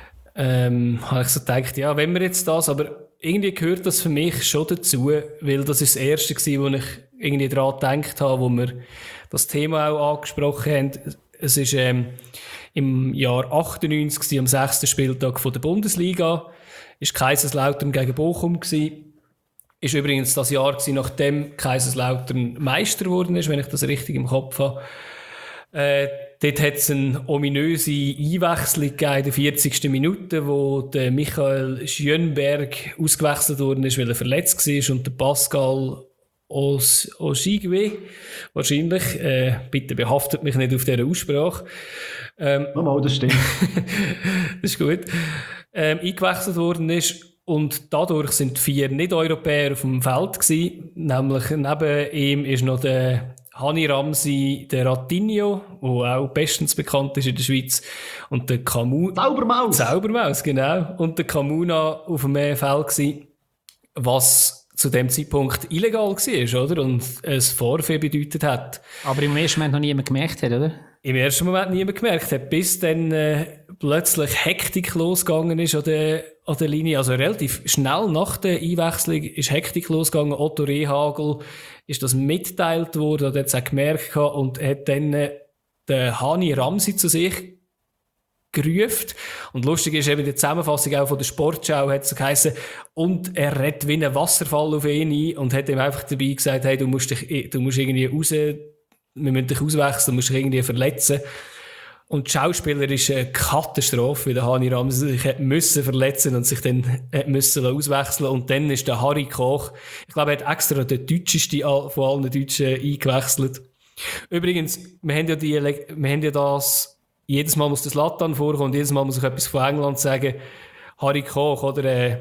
ähm, habe ich so gedacht, ja, wenn wir jetzt das, aber irgendwie gehört das für mich schon dazu, weil das ist das Erste gewesen, wo ich irgendwie daran gedacht habe, wo wir das Thema auch angesprochen haben. Es ist ähm, im Jahr achtundneunzig gewesen, am sechsten Spieltag von der Bundesliga, ist Kaiserslautern gegen Bochum gewesen. Ist übrigens das Jahr gewesen, nachdem Kaiserslautern Meister geworden ist, wenn ich das richtig im Kopf habe. Äh, dort hat es eine ominöse Einwechslung gegeben in der vierzigsten Minute, wo der Michael Schönberg ausgewechselt worden ist, weil er verletzt war und der Pascal Os Osigwe wahrscheinlich, äh, bitte behaftet mich nicht auf dieser Aussprache. Ähm, Mal, das stimmt. das ist gut. Ähm, eingewechselt worden ist und dadurch sind vier Nicht-Europäer auf dem Feld gewesen. Nämlich neben ihm ist noch der Hani Ramsi, der Ratinho, der auch bestens bekannt ist in der Schweiz, und der Camu... Zaubermaus! Zaubermaus, genau. Und der Camuna auf dem Feld gewesen, was zu dem Zeitpunkt illegal war, oder? Und ein Vorfall bedeutet hat. Aber im ersten Moment noch niemand gemerkt hat, oder? Im ersten Moment niemand gemerkt hat, bis dann äh, plötzlich Hektik losgegangen ist an der, an der Linie. Also relativ schnell nach der Einwechslung ist Hektik losgegangen. Otto Rehhagel ist das mitteilt worden, hat es auch gemerkt und hat dann äh, den Hani Ramsi zu sich gerufen. Und lustig ist eben die Zusammenfassung auch von der Sportschau, hat es so geheißen, und er rennt wie ein Wasserfall auf ihn ein und hat ihm einfach dabei gesagt, hey, du musst dich, du musst irgendwie raus, wir müssen dich auswechseln, du musst dich irgendwie verletzen. Und die Schauspieler ist eine Katastrophe, weil der Hani Ramsi sich hat müssen verletzen und sich dann hat müssen auswechseln. Und dann ist der Harry Koch, ich glaube, er hat extra den deutschesten von allen Deutschen eingewechselt. Übrigens, wir haben ja, die, wir haben ja das, jedes Mal muss der Zlatan vorkommen und jedes Mal muss ich etwas von England sagen. Harry Koch, oder? Äh,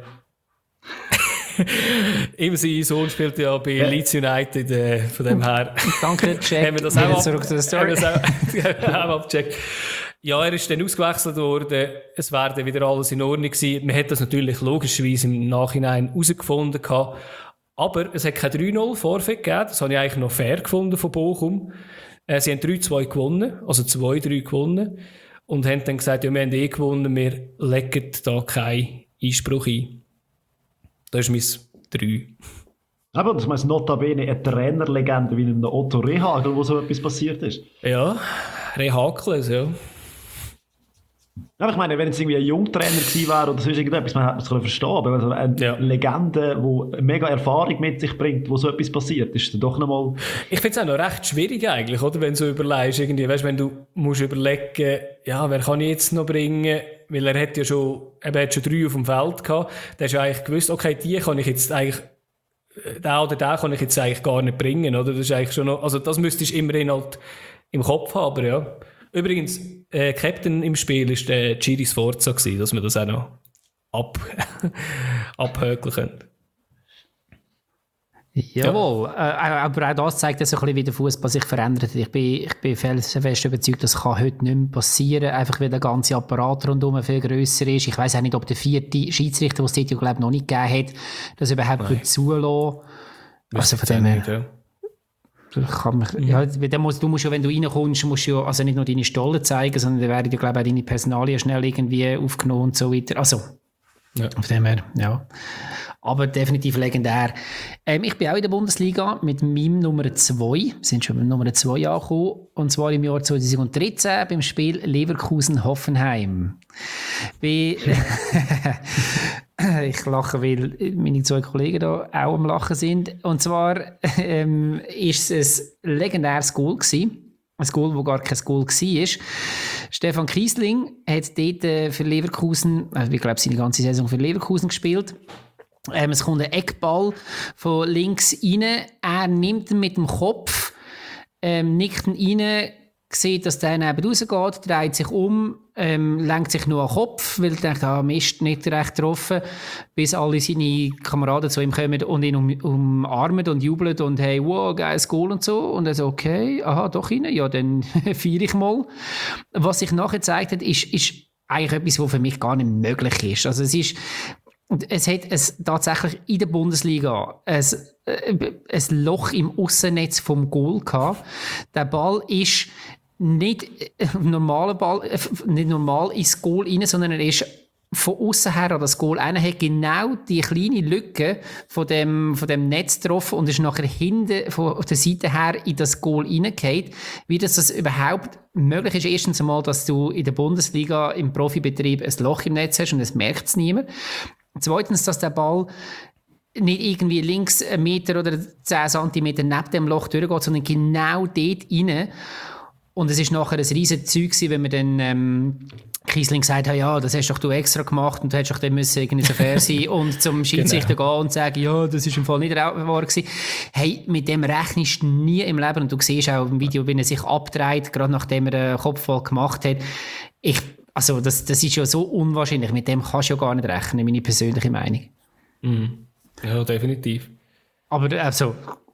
immer sein Sohn spielt ja bei ja. Leeds United, äh, von dem her. Danke, Jack. Haben wir das auch, zurück zu der Story. Haben auch abgecheckt. Ja, er ist dann ausgewechselt worden. Es wäre dann wieder alles in Ordnung gewesen. Man hat das natürlich logischerweise im Nachhinein herausgefunden gehabt. Aber es hat kein drei null Vorfall gegeben. Das habe ich eigentlich noch fair gefunden von Bochum. Äh, sie haben drei zwei gewonnen, also zwei drei gewonnen. Und haben dann gesagt, ja, wir haben eh gewonnen, wir legen da keinen Einspruch ein. Das ist mein drei. Aber das ist notabene eine Trainerlegende wie einem Otto Rehhagel, wo so etwas passiert ist. Ja, Rehhagel, ja. Ja, ich meine, wenn es irgendwie ein Jungtrainer gewesen wäre oder sonst irgendetwas, man hätte es verstehen, aber also eine ja. Legende, die mega Erfahrung mit sich bringt, wo so etwas passiert, ist dann doch nochmal... Ich finde es auch noch recht schwierig eigentlich, oder? Wenn du so überlegst, irgendwie, weißt, wenn du musst überlegen, ja, wer kann ich jetzt noch bringen? Weil er hat ja schon, er hat schon drei auf dem Feld gehabt. Der hat ja eigentlich gewusst, okay, die kann ich jetzt eigentlich, den oder den kann ich jetzt eigentlich gar nicht bringen, oder? Das ist eigentlich schon noch, also das müsstest du immerhin halt im Kopf haben, aber ja. Übrigens, äh, Captain im Spiel war der Giri Sforza gewesen, dass wir das auch noch ab, abhökeln können. Jawohl, ja. äh, aber auch das zeigt so ein bisschen, wie der Fußball sich verändert hat. Ich bin, ich bin fest überzeugt, das kann heute nicht mehr passieren, einfach weil der ganze Apparat rundherum viel grösser ist. Ich weiss auch nicht, ob der vierte Schiedsrichter, den es dort, glaube ich, noch nicht gegeben hat, das überhaupt zulassen. Also von dem her... Ja. Kann mich, ja, dann musst, du musst ja, wenn du reinkommst, musst du ja also nicht nur deine Stollen zeigen, sondern dann werden ja, glaube ich, auch deine Personalien schnell irgendwie aufgenommen und so weiter. Also, ja. Von dem her, ja. Aber definitiv legendär. Ähm, ich bin auch in der Bundesliga mit meinem Nummer zwei, sind schon mit Nummer zwei angekommen, und zwar im Jahr zweitausenddreizehn beim Spiel Leverkusen-Hoffenheim. Ich lache, weil meine zwei Kollegen da auch am Lachen sind. Und zwar ähm, ist es ein legendäres Goal gewesen. Ein Goal, das gar kein Goal war. Stefan Kiesling hat dort für Leverkusen, also ich glaube, seine ganze Saison für Leverkusen gespielt. Ähm, es kommt ein Eckball von links rein. Er nimmt ihn mit dem Kopf, ähm, nickt ihn rein, sieht, dass der neben rausgeht, dreht sich um, ähm, lenkt sich nur an den Kopf, weil er denkt, ah, Mist, nicht recht getroffen, bis alle seine Kameraden zu ihm kommen und ihn um, umarmen und jubeln und hey, wow, geiles Goal und so. Und er so, okay, aha, doch rein, ja, dann feiere ich mal. Was sich nachher gezeigt hat, ist, ist eigentlich etwas, was für mich gar nicht möglich ist. Also es ist, es hat es tatsächlich in der Bundesliga ein, äh, ein Loch im Aussennetz vom Goal gehabt. Der Ball ist nicht ein normaler Ball, nicht normal ins Goal rein, sondern er ist von außen her an das Goal rein, hat genau die kleine Lücke von dem, von dem Netz getroffen und ist nachher hinten von der Seite her in das Goal reingefallen. Wie das, das überhaupt möglich ist, erstens einmal, dass du in der Bundesliga im Profibetrieb ein Loch im Netz hast und es merkt es niemand. Zweitens, dass der Ball nicht irgendwie links einen Meter oder zehn Zentimeter neben dem Loch durchgeht, sondern genau dort rein. Und es war nachher ein riesen Zeug, wenn wir dann ähm, Kiesling gesagt hat, ja, das hast doch du extra gemacht und du hättest doch dann müssen irgendwie so fair sein und zum Schiedsrichter genau. gehen und sagen, ja, das ist im Fall nicht wahr gewesen. Hey, mit dem rechnest du nie im Leben und du siehst auch im Video, wie er sich abdreht, gerade nachdem er einen Kopfball gemacht hat. Ich, also das, das ist ja so unwahrscheinlich, mit dem kannst du ja gar nicht rechnen, meine persönliche Meinung. Mhm. Ja, definitiv. Aber also,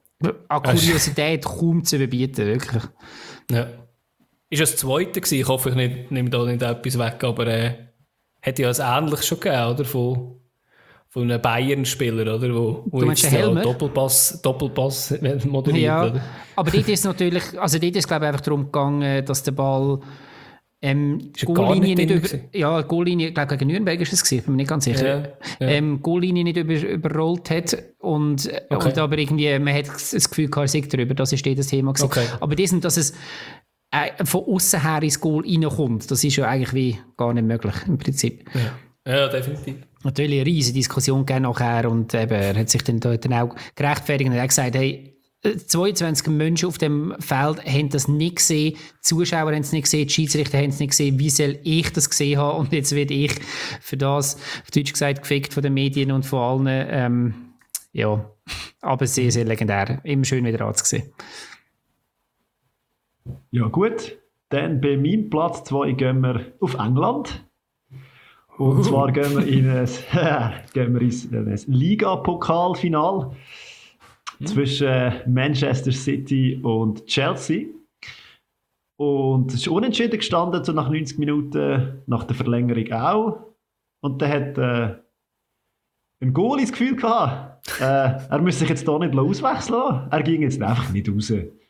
an Kuriosität kaum zu überbieten, wirklich. Ja. Ist das zweite gewesen? Ich hoffe, ich nicht, nehme da nicht etwas weg, aber äh, hätte ja ein Ähnliches schon gegeben, oder? Von, von einem Bayern-Spieler, oder? Wo, wo du meinst jetzt den Helmer? Doppelpass, Doppelpass moderiert, ja, oder? Aber dort ist natürlich, also dort ist glaube ich einfach darum gegangen, dass der Ball ähm, Goallinie nicht, nicht über, ja, Goallinie, ich glaube gegen Nürnberg ist es gewesen, bin mir nicht ganz sicher, ja, ja. Ähm, Goallinie nicht über, überrollt hat und, okay. und aber irgendwie, man hat das Gefühl gehabt, er sei drüber, das ist dort das Thema gewesen. Okay. Aber das, dass es äh, von außen her ins Goal reinkommt, das ist ja eigentlich wie gar nicht möglich im Prinzip. Ja, ja definitiv. Natürlich eine riesige Diskussion gegeben nachher und eben, er hat sich dann, dann auch gerechtfertigt und hat gesagt, hey, zweiundzwanzig Menschen auf dem Feld haben das nicht gesehen, die Zuschauer haben es nicht gesehen, die Schiedsrichter haben es nicht gesehen, wie soll ich das gesehen haben? Und jetzt werde ich für das, auf Deutsch gesagt, gefickt von den Medien und von allen. Ähm, ja, aber sehr, sehr legendär. Immer schön wieder anzusehen. Ja gut, dann bei meinem Platz zwei gehen wir auf England. Und uh. zwar gehen wir in ein, gehen wir in ein Liga-Pokalfinal zwischen Manchester City und Chelsea. Und es ist unentschieden gestanden, so nach neunzig Minuten, nach der Verlängerung auch. Und dann hat äh, ein Goalie das Gefühl gehabt, äh, er müsse sich jetzt hier nicht auswechseln lassen. Er ging jetzt einfach nicht raus.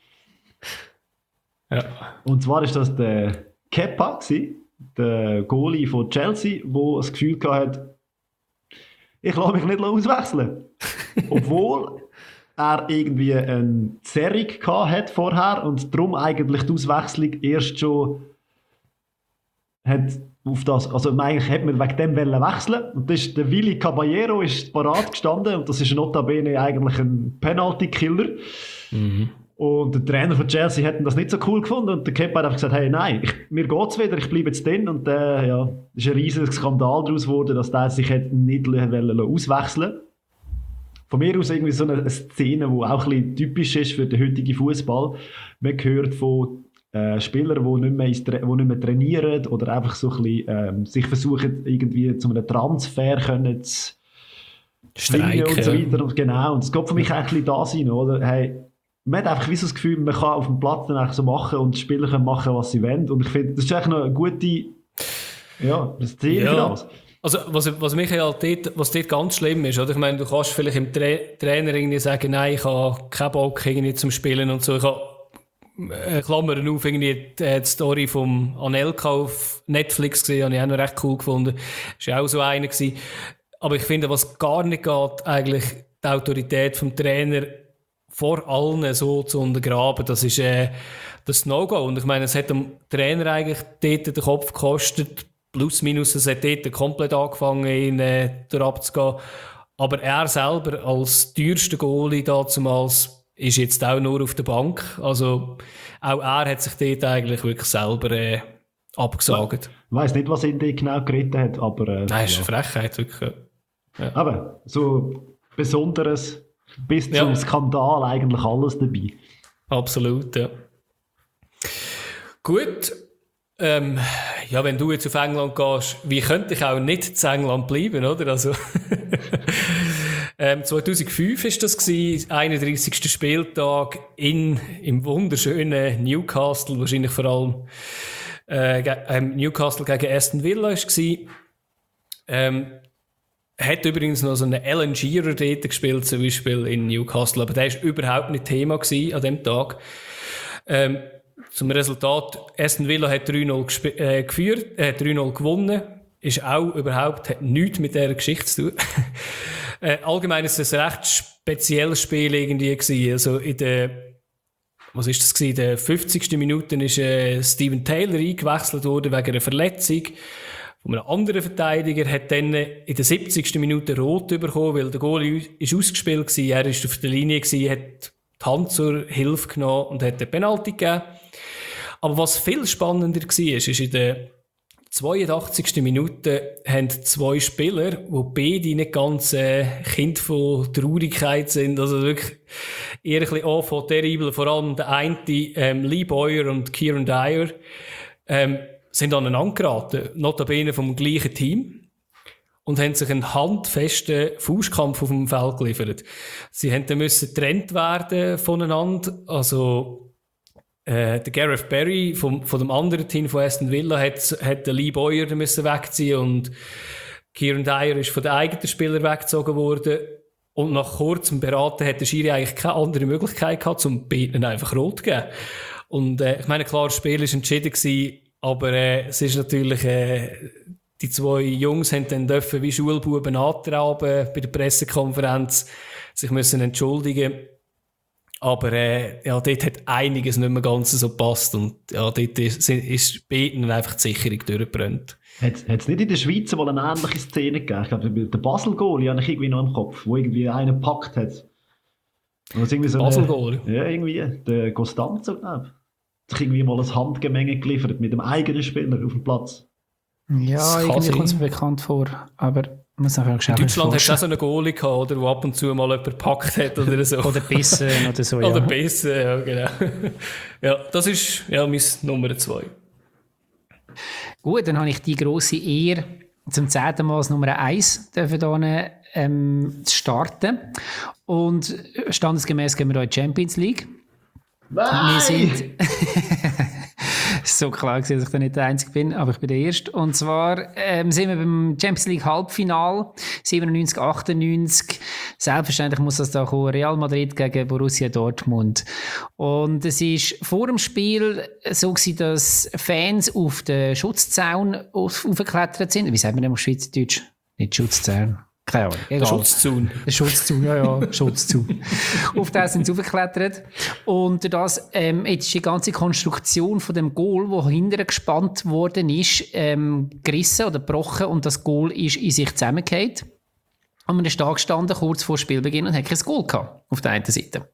Ja. Und zwar war das der Kepa, der Goalie von Chelsea, der das Gefühl gehabt hat, ich lasse mich nicht auswechseln. Obwohl er irgendwie eine Zerrung hat vorher und darum eigentlich die Auswechslung erst schon hat auf das, also eigentlich hätte man wegen dem wechseln und das ist der Willy Caballero ist parat gestanden und das ist notabene eigentlich ein Penalty-Killer. Mhm. Und der Trainer von Chelsea hat das nicht so cool gefunden und der Kepa hat einfach gesagt, hey nein, ich, mir geht's wieder, ich bleibe jetzt drin und äh, ja, es ist ein riesiger Skandal daraus geworden, dass der sich nicht auswechseln wollte. Von mir aus irgendwie so eine Szene, die auch ein bisschen typisch ist für den heutigen Fußball. Man hört von äh, Spielern, die nicht mehr, ins, die nicht mehr trainieren oder einfach so ein bisschen, ähm, sich versuchen, irgendwie zu einem Transfer können zu streiken und so weiter. Und genau, und es geht für mich auch ein bisschen da sein, oder? Hey, man hat einfach wie so das Gefühl, man kann auf dem Platz dann so machen und die Spieler können machen, was sie wollen. Und ich finde, das ist eigentlich noch eine gute ja, Szene ja. für das. Also, was, was mich halt dort, was dort ganz schlimm ist, oder? Ich meine, du kannst vielleicht im Tra- Trainer irgendwie sagen, nein, ich habe keinen Bock irgendwie zum Spielen und so. Ich habe, äh, Klammern auf, irgendwie die, die Story vom Anelka auf Netflix gesehen, habe ich auch noch recht cool gefunden. Das war auch so einer gewesen. Aber ich finde, was gar nicht geht, eigentlich die Autorität vom Trainer vor allen so zu untergraben, das ist äh, das No-Go. Und ich meine, es hat dem Trainer eigentlich dort den Kopf gekostet, plus minus, es hat dort komplett angefangen, ihn äh, abzugehen. Aber er selber als teuerster Goalie damals ist jetzt auch nur auf der Bank. Also auch er hat sich dort eigentlich wirklich selber äh, abgesagt. Ich weiss nicht, was ihn dort genau geritten hat, aber... Äh, Nein, ist ja. eine Frechheit, wirklich. Ja. Aber so Besonderes bis zum ja. Skandal eigentlich alles dabei. Absolut, ja. Gut. Ähm, ja, wenn du jetzt auf England gehst, wie könnte ich auch nicht zu England bleiben, oder? Also ähm, zweitausendfünf war das gewesen, einunddreißigster Spieltag in, im wunderschönen Newcastle, wahrscheinlich vor allem äh, äh, Newcastle gegen Aston Villa war es. Ähm, hat übrigens noch so einen Alan Shearer dort gespielt, zum Beispiel in Newcastle, aber der war überhaupt nicht Thema gewesen an dem Tag. Ähm, Zum Resultat, Aston Villa hat drei null gesp- äh, geführt, äh, drei null gewonnen. Ist auch überhaupt, hat nichts mit dieser Geschichte zu tun. äh, allgemein ist es ein recht spezielles Spiel irgendwie gewesen. Also in der, was ist das gewesen? In den fünfzigsten Minuten ist äh, Steven Taylor eingewechselt worden wegen einer Verletzung von einem anderen Verteidiger, hat dann in der siebzigsten Minute rot bekommen, weil der Goalie ist ausgespielt gewesen, er ist auf der Linie gewesen, hat die Hand zur Hilfe genommen und hat eine Penalty gegeben. Aber was viel spannender war, ist, ist in der zweiundachtzigsten Minute haben zwei Spieler, die beide nicht ganz äh, Kind von Traurigkeit sind, also wirklich eher ein bisschen auch von terrible, vor allem der eine, ähm, Lee Boyer und Kieran Dyer, ähm, sind aneinander geraten, notabene vom gleichen Team, und haben sich einen handfesten Faustkampf auf dem Feld geliefert. Sie haben dann müssen getrennt werden voneinander, also äh, der Gareth Barry vom, von dem anderen Team von Aston Villa hat, hat den Lee Boyer müssen wegziehen und Kieran Dyer ist von den eigenen Spielern weggezogen worden. Und nach kurzem Beraten hat der Schiri eigentlich keine andere Möglichkeit gehabt, um beiden einfach rot zu geben. Und äh, ich meine, klar, das Spiel war entschieden gewesen, aber äh, es ist natürlich, äh, die zwei Jungs haben dann dürfen wie Schulbuben antraben bei der Pressekonferenz, sich müssen entschuldigen. Aber äh, ja, dort hat einiges nicht mehr ganz so gepasst und ja, dort ist, ist beiden einfach die Sicherung durchgebrannt. Hat es nicht in der Schweiz mal eine ähnliche Szene gegeben? Ich glaube, der Basel-Goalie habe ich irgendwie noch im Kopf, wo irgendwie einen gepackt hat. So Basel-Goalie? Ja, irgendwie. Der Costanzo, glaube ich. Hat sich irgendwie mal ein Handgemenge geliefert mit dem eigenen Spieler auf dem Platz. Ja, irgendwie kommt es mir bekannt vor, aber muss einfach in Deutschland hat es auch so einen Goalie gehabt, oder, der ab und zu mal jemanden gepackt hat oder so. Oder bissen oder so, ja. Oder bissen, ja, genau. Ja, das ist ja mein Nummer zwei. Gut, dann habe ich die grosse Ehre, zum zehnten Mal als Nummer eins hier ähm, zu starten. Und standesgemäß gehen wir hier in die Champions League. Nein! Wir sind so klar gewesen, dass ich da nicht der Einzige bin, aber ich bin der Erste. Und zwar ähm, sind wir beim Champions League Halbfinal siebenundneunzig achtundneunzig. Selbstverständlich muss das da kommen, Real Madrid gegen Borussia Dortmund. Und es ist vor dem Spiel so gewesen, dass Fans auf den Schutzzaun aufgeklettert sind. Wie sagt man denn auf Schweizerdeutsch? Nicht Schutzzaun. Keine Ahnung. Egal. Der Schutzzaun. Der Schutzzaun, ja, ja, Schutzzaun. Auf das sind sie aufgeklettert. Und durch das, ähm, jetzt ist die ganze Konstruktion von dem Goal, das hinterher gespannt worden ist, ähm, gerissen oder gebrochen und das Goal ist in sich zusammengefallen. Und man ist da gestanden, kurz vor Spielbeginn, und hat kein Goal gehabt, auf der einen Seite.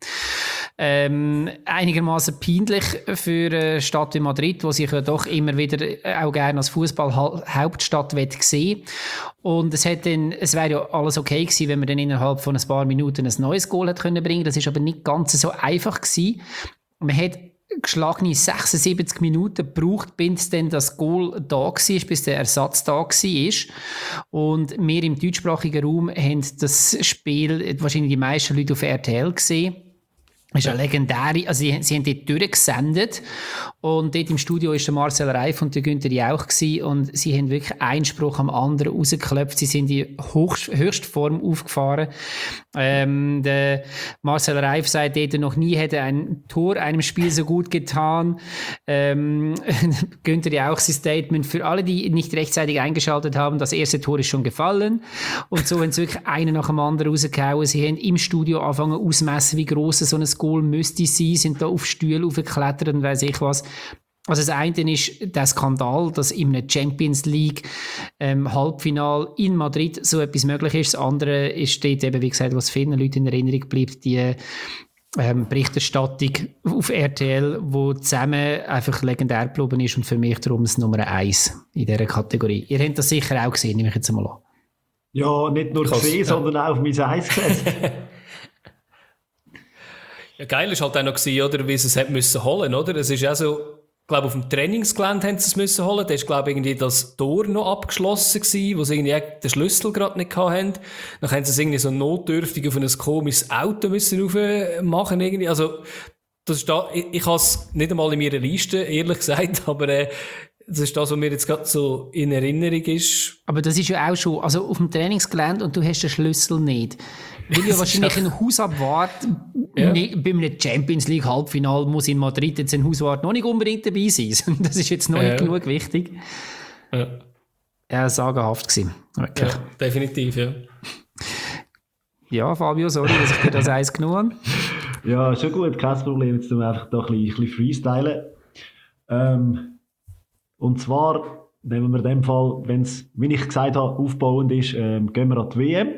Ähm, einigermaßen peinlich für eine Stadt wie Madrid, die sich ja doch immer wieder auch gerne als Fußball-Hauptstadt sehen. Und es hat dann, es wäre ja alles okay gewesen, wenn man dann innerhalb von ein paar Minuten ein neues Goal hätte können bringen. Das ist aber nicht ganz so einfach gewesen. Man hat geschlagene sechsundsiebzig Minuten gebraucht, bis dann das Goal da war, bis der Ersatz da war. Und wir im deutschsprachigen Raum haben das Spiel wahrscheinlich die meisten Leute auf R T L gesehen. Das ist eine legendäre, also sie, sie haben dort durchgesendet und dort im Studio war der Marcel Reif und der Günther Jauch gewesen, und sie haben wirklich einen Spruch am anderen rausgeklopft, sie sind in Hochst, Höchstform aufgefahren. Ähm, der Marcel Reif sagt dort, noch nie hätte ein Tor einem Spiel so gut getan. Ähm, Günther Jauch sein Statement: für alle, die nicht rechtzeitig eingeschaltet haben, das erste Tor ist schon gefallen. Und so haben sie wirklich einen nach dem anderen rausgehauen. Sie haben im Studio angefangen ausmessen, wie gross so ein Goal müsste sein, sind da auf Stühle aufgeklettert und weiss ich was. Also das eine ist der Skandal, dass in einem Champions League ähm, Halbfinal in Madrid so etwas möglich ist. Das andere ist dort eben, wie gesagt, was vielen Leuten in Erinnerung bleibt, die ähm, Berichterstattung auf R T L, wo zusammen einfach legendär geblieben ist und für mich darum das Nummer eins in dieser Kategorie. Ihr habt das sicher auch gesehen, nehme ich jetzt einmal an. Ja, nicht nur gesehen, ja. sondern auch auf mein Eis gesetzt. Ja, geil ist halt auch noch gewesen, oder, wie sie es hat müssen holen, oder? Es ist auch so, ich glaube, auf dem Trainingsgelände haben sie es müssen holen. Da ist, glaube ich, irgendwie das Tor noch abgeschlossen gewesen, wo sie irgendwie den Schlüssel gerade nicht hatten. Dann haben sie es irgendwie so notdürftig auf ein komisches Auto müssen aufmachen, irgendwie. Also, das ist da, ich, ich habe es nicht einmal in meiner Liste, ehrlich gesagt, aber, äh, das ist das, was mir jetzt gerade so in Erinnerung ist. Aber das ist ja auch schon, also auf dem Trainingsgelände und du hast den Schlüssel nicht. Weil ja wahrscheinlich ein Hausabwart Ja. nicht, bei einem Champions League Halbfinale muss in Madrid jetzt ein Hauswart noch nicht unbedingt dabei sein. Das ist jetzt noch Ja. nicht genug wichtig. Ja, Ja, sagenhaft gewesen. Wirklich. ja definitiv, ja. Ja, Fabio, sorry, dass ich dir das eins genommen habe. Ja, schon gut, kein Problem. Jetzt tun wir einfach da ein bisschen, ein bisschen freestylen. Ähm, und zwar nehmen wir in dem Fall, wenn es, wie ich gesagt habe, aufbauend ist, ähm, gehen wir an die W M.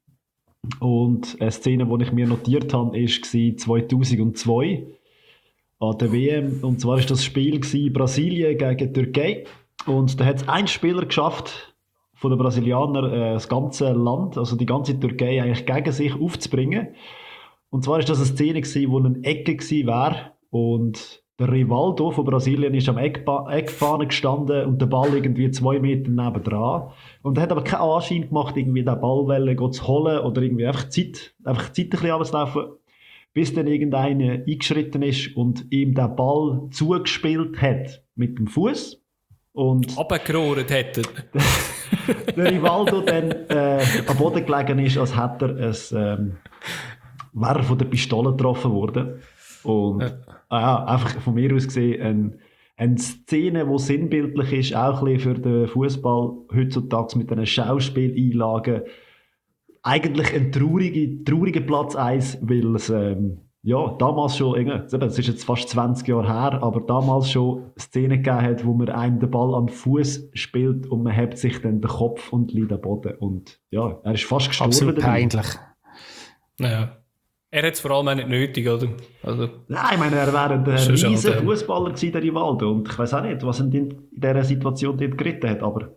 Und eine Szene, die ich mir notiert habe, war zweitausendzwei an der W M. Und zwar war das Spiel gewesen, Brasilien gegen Türkei. Und da hat es ein Spieler geschafft, von den Brasilianern äh, das ganze Land, also die ganze Türkei eigentlich gegen sich aufzubringen. Und zwar war das eine Szene gewesen, wo eine Ecke gewesen wäre und der Rivaldo von Brasilien ist am Eckba- Eckfahne gestanden und der Ball irgendwie zwei Meter nebendran. Und er hat aber keinen Anschein gemacht, irgendwie den Ball zu holen oder irgendwie einfach Zeit, einfach Zeit ein bisschen runterzulaufen, bis dann irgendeiner eingeschritten ist und ihm den Ball zugespielt hat mit dem Fuß. Und Abgerohrt hätten. der Rivaldo dann äh, am Boden gelegen ist, als hätte er es, ähm, wäre er von der Pistole getroffen worden. Und Ja. ah ja, einfach von mir aus gesehen ein, eine Szene, die sinnbildlich ist, auch ein bisschen für den Fußball heutzutage mit diesen Schauspieleinlagen. Eigentlich ein trauriger, trauriger Platz eins, weil es ähm, ja, damals schon, es ist jetzt fast zwanzig Jahre her, aber damals schon Szenen gegeben hat, wo man einem den Ball am Fuß spielt und man hebt sich dann den Kopf und liegt am Boden. Und ja, er ist fast gestorben. Absolut dabei. peinlich. Ja. Er hat es vor allem auch nicht nötig, oder? Also, Nein, ich meine, er wäre ein Schon schade, riesen ja. Fußballer gewesen, der Rivaldo. Und ich weiß auch nicht, was ihn in dieser Situation dort geritten hat, aber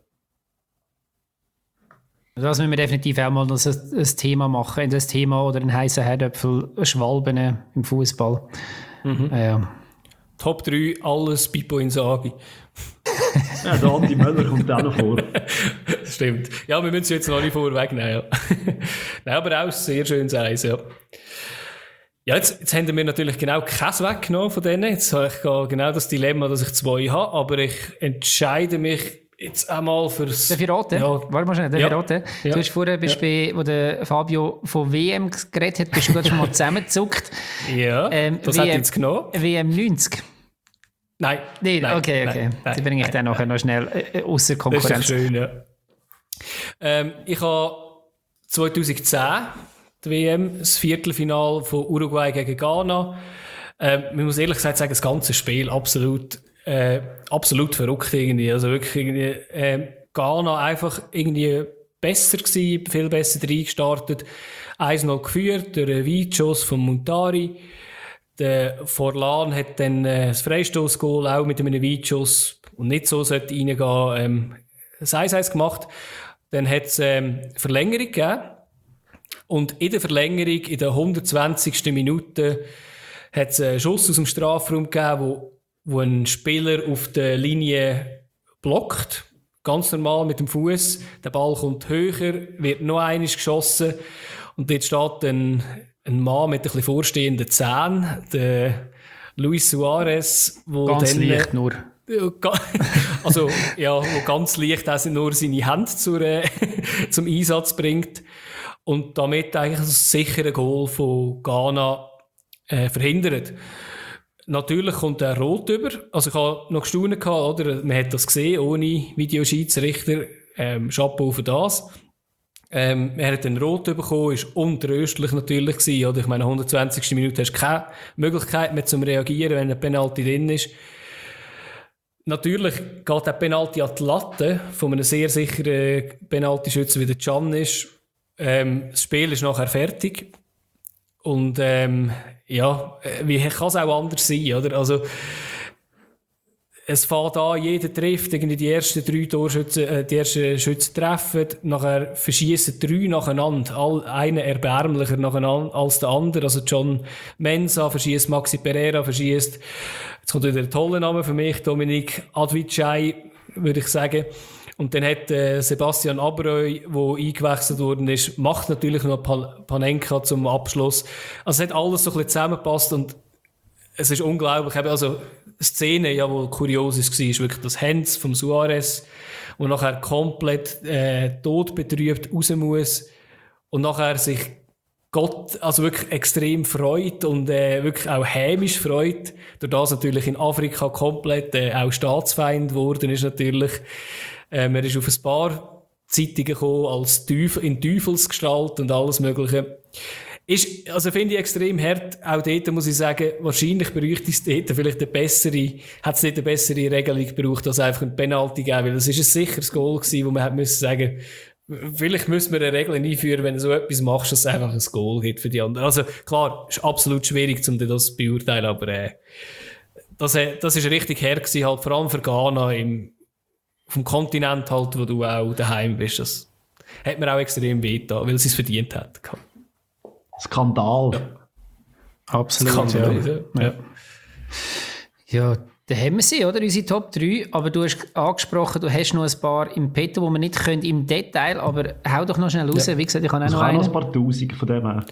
Das müssen wir definitiv auch mal das ein, ein Thema machen, ein Thema oder ein heißer Herdöpfel, Schwalben im Fußball. Mhm. Ja. Top drei, alles Pippo Inzaghi. ja, der Andi Möller kommt auch noch vor. Stimmt. Ja, wir müssen es jetzt noch nicht vorwegnehmen. Ja. Nein, aber auch ein sehr schönes Eis, ja. Ja, jetzt, jetzt haben wir natürlich genau keins weggenommen von denen. Jetzt habe ich genau das Dilemma, dass ich zwei habe, aber ich entscheide mich jetzt einmal fürs... Darf ich raten? Ja. Warte mal schnell, darf Ja. ich raten? Ja. Du hast vorher, bist bei, wo der Fabio von W M geredet hat, bist du gerade schon mal zusammengezuckt. Ja, Ähm, das W M hat jetzt genommen. W M neunzig. Nein. Nein, nein, okay, nein, okay. nein, Die bringe ich nein, dann nachher noch schnell äh, außer Das ist Konkurrenz. doch schön, ja. Ähm, ich habe zweitausendzehn die W M, das Viertelfinale von Uruguay gegen Ghana. Ähm, man muss ehrlich gesagt sagen, das ganze Spiel absolut, äh, absolut verrückt irgendwie. Also wirklich irgendwie, äh, Ghana einfach irgendwie besser gewesen, viel besser reingestartet. eins null geführt, durch einen Weitschuss von Muntari. Der Forlan hat dann äh, das Freistoßgoal auch mit einem Weitschuss und nicht so sollte reingehen, ähm, das eins eins gemacht. Dann hat es ähm, Verlängerung gegeben. Und in der Verlängerung, in der hundertzwanzigsten Minute, hat es einen Schuss aus dem Strafraum gegeben, wo, wo ein Spieler auf der Linie blockt. Ganz normal mit dem Fuß. Der Ball kommt höher, wird noch einmal geschossen. Und dort steht ein, ein Mann mit ein bisschen vorstehenden Zähnen, der Luis Suarez, wo Ganz dann, leicht nur. Also, ja, wo ganz leicht auch nur seine Hand zur, äh, zum Einsatz bringt und damit eigentlich das sichere Goal von Ghana äh, verhindert. Natürlich kommt er rot über. Also ich habe noch gestaunt gehabt, oder? Man hat das gesehen, ohne Videoschiedsrichter. Ähm, Chapeau für das. Ähm, er hat den rot bekommen, ist untröstlich natürlich gewesen, oder? Ich meine, hundertzwanzigste Minute hast du keine Möglichkeit mehr zum Reagieren, wenn ein Penalty drin ist. Natürlich geht der Penalty an die Latte von einem sehr sicheren Penaltyschützer wie der Can ist. Ähm, das Spiel ist nachher fertig. Und ähm, ja, wie kann es auch anders sein, oder? Also, es fängt an, jeder trifft, irgendwie die ersten drei Torschützen, äh, die ersten Schützen treffen, nachher verschießen drei nacheinander, all, einer erbärmlicher nacheinander als der andere, also John Mensah verschießt, Maxi Pereira verschießt, jetzt kommt wieder ein toller Name für mich, Dominik Advicai, würde ich sagen. Und dann hat äh, Sebastian Abreu, der eingewechselt worden ist, macht natürlich noch Pan- Panenka zum Abschluss. Also es hat alles so ein bisschen zusammengepasst und es ist unglaublich. Also eine Szene, ja, wo kurios ist, war, ist wirklich das Hands vom Suarez, wo nachher komplett äh, todbetrübt raus muss und nachher sich Gott, also wirklich extrem freut und äh, wirklich auch hämisch freut, durch das natürlich in Afrika komplett äh, auch Staatsfeind geworden ist natürlich. Ähm, er ist auf ein paar Zeitungen gekommen, als Teufel, in Teufelsgestalt und alles Mögliche. Ist, also finde ich extrem hart. Auch dort muss ich sagen, wahrscheinlich bräuchte es dort vielleicht eine bessere, hat es dort eine bessere Regelung gebraucht, als einfach ein Penalty geben, weil das ist ein sicheres Goal gewesen, wo man hat müssen sagen, vielleicht müssen wir eine Regel einführen, wenn du so etwas machst, dass es einfach ein Goal gibt für die anderen. Also klar, ist absolut schwierig, um das zu beurteilen, aber äh, das, das ist richtig hart gewesen, halt vor allem für Ghana im auf dem Kontinent halt, wo du auch daheim bist. Das hat mir auch extrem wehgetan, weil sie es verdient hat. Skandal. Ja. Absolut, Skandal, ja. Ja. Ja, da haben wir sie, oder? Unsere Top drei. Aber du hast angesprochen, du hast noch ein paar im Petto, die wir nicht können im Detail, aber hau doch noch schnell raus. Ja. Wie gesagt, ich habe auch noch einen. Ich habe noch ein paar Tausend von dem her.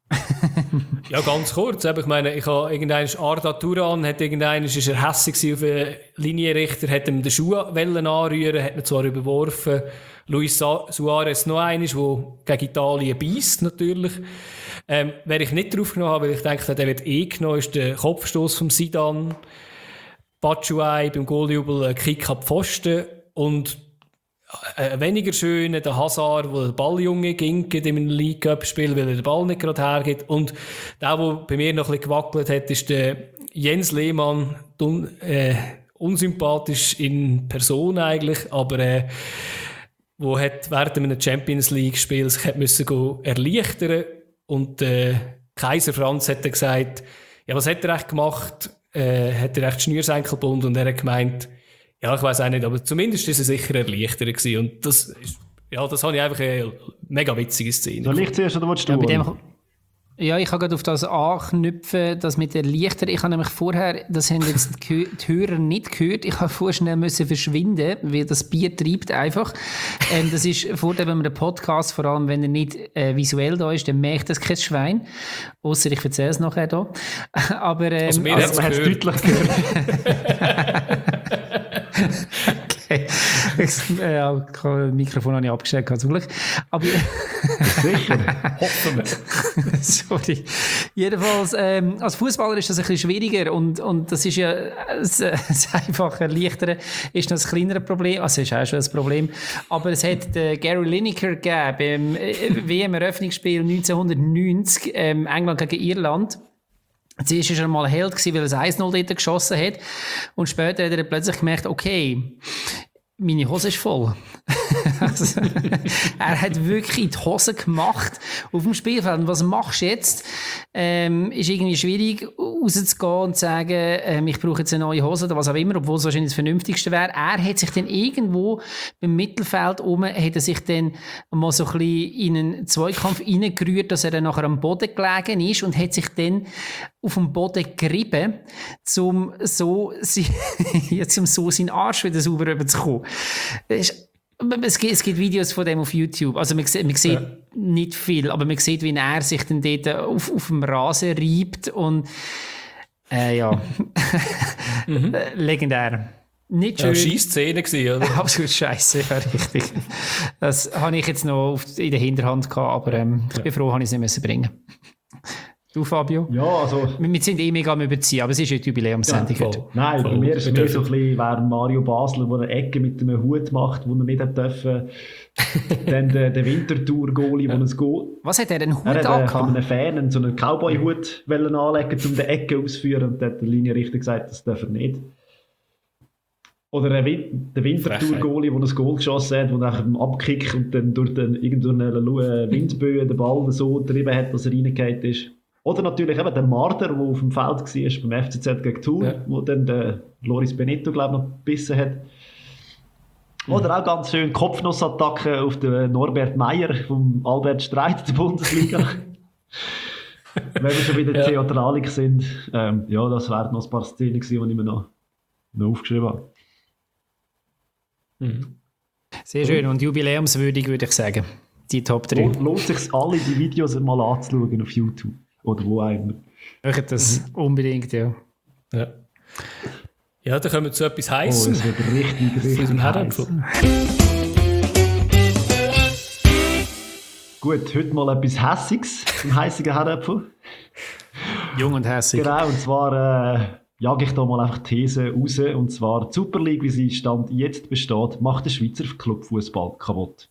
Ja, ganz kurz. Ich meine, ich habe irgendein Arda Turan, hat irgendein, ist er hässig auf den Linienrichter, hat ihm den Schuh anrühren, hat ihn zwar überworfen. Luis Suarez noch einer, der gegen Italien beisst, natürlich. Ähm, wer ich nicht drauf genommen habe, weil ich denke, der wird eh genommen, ist der Kopfstoß vom Zidane. Batshuayi beim Goaljubel ein Kick ab Pfosten und ein weniger schöner, der Hazard, der den Balljunge ginkt in einem League-Cup-Spiel, weil er den Ball nicht gerade hergibt. Und der, der bei mir noch ein bisschen gewackelt hat, ist der Jens Lehmann, un, äh, unsympathisch in Person eigentlich, aber äh, wo hat während einem Champions League-Spiel sich hat müssen go erleichtern und äh, Kaiser Franz hat dann gesagt, ja, was hat er echt gemacht? Äh, hat er echt Schnürsenkelbund und er hat gemeint, ja, ich weiss auch nicht, aber zumindest ist es sicher erleichtert gewesen. Und das ist, ja, das habe ich einfach eine mega witzige Szene. Soll ich zuerst oder willst du? Ja, bei dem, ja, ich kann gerade auf das anknüpfen, das mit der Lichter. Ich habe nämlich vorher, das haben jetzt die Hörer nicht gehört, ich habe vorher schnell müssen verschwinden, weil das Bier treibt einfach. Ähm, das ist Vorteil, wenn man den Podcast, vor allem wenn er nicht äh, visuell da ist, dann merkt das kein Schwein. Ausser ich erzähle es nachher da. Aber, ähm, also mir also, hat es deutlich gehört. Okay. Ja, das Mikrofon habe ich abgestellt, zum Glück. Aber sicher, hoffen wir. Sorry. Jedenfalls, ähm, als Fußballer ist das ein bisschen schwieriger und, und das ist ja das, das einfache Erleichtern ist noch ein kleineres Problem, also ist auch schon ein Problem, aber es hat äh, Gary Lineker gegeben beim äh, W M-Eröffnungsspiel neunzehnhundertneunzig, ähm, England gegen Irland. Zuerst war er mal ein Held, weil er das eins null dort geschossen hat. Und später hat er plötzlich gemerkt, okay, meine Hose ist voll. Also, er hat wirklich in die Hose gemacht auf dem Spielfeld. Und was machst du jetzt? Ähm, ist irgendwie schwierig, rauszugehen und zu sagen, ähm, ich brauche jetzt eine neue Hose oder was auch immer, obwohl es wahrscheinlich das Vernünftigste wäre. Er hat sich dann irgendwo beim Mittelfeld oben, hat er sich dann mal so ein bisschen in einen Zweikampf reingerührt, dass er dann nachher am Boden gelegen ist und hat sich dann auf dem Boden gerieben, um so, jetzt um so seinen Arsch wieder sauber rüberzukommen. Es gibt, es gibt Videos von dem auf YouTube. Also man sieht, man sieht ja. nicht viel, aber man sieht, wie er sich dann dort auf, auf dem Rasen reibt und äh, ja, mhm. legendär. Nicht schön. Ja, Scheissszene gewesen, oder? Absolut scheisse, ja, richtig. Das habe ich jetzt noch auf, in der Hinterhand gehabt, aber ähm, ich bin froh, dass ich es nicht müssen bringen. Du, Fabio? Ja, also... Wir, wir sind eh mega am Überziehen, aber es ist ja die Jubiläumssendung. Ja, nein, voll. Bei mir ist es mehr so ein bisschen, während Mario Basler, der eine Ecke mit einem Hut macht, wo er nicht hat dürfen. Dann der, der Winterthur-Goalie, der ein Goal... Was hat er denn Hut angehabt? Er hat von einem Fan so einen Cowboy-Hut anlegen, um die Ecke auszuführen, und dann hat der Linienrichter gesagt, das darf er nicht. Oder der, Win- der Winterthur-Goalie, der ein Goal geschossen hat, der nach dem Abkick und dann durch den, irgendeine Windböe den Ball so getrieben hat, dass er reingefallen ist. Oder natürlich eben der Marder, der auf dem Feld war beim F C Z gegen Thun, ja. Wo dann der Loris Benito, glaube ich, noch gebissen hat. Mhm. Oder auch ganz schön Kopfnussattacke auf den Norbert Meyer vom Albert Streit der Bundesliga. Wenn wir schon wieder ja. Theatralik sind. Ähm, ja, das wären noch ein paar Szenen gewesen, die ich mir noch, noch aufgeschrieben habe. Mhm. Sehr schön und jubiläumswürdig, würde ich sagen. Die Top drei. Lohnt, lohnt sich alle die Videos mal anzuschauen auf YouTube. Oder wo auch immer. Macht das mhm. unbedingt, ja. Ja. Ja, dann kommen wir zu etwas Heißem. Oh, es wird richtig, richtig heiß. Gut, heute mal etwas Hässiges zum heissigen Herdäpfel. Jung und hässig. Genau, und zwar äh, jage ich da mal einfach die These raus. Und zwar die Super League, wie sie Stand jetzt besteht, macht den Schweizer Clubfußball kaputt.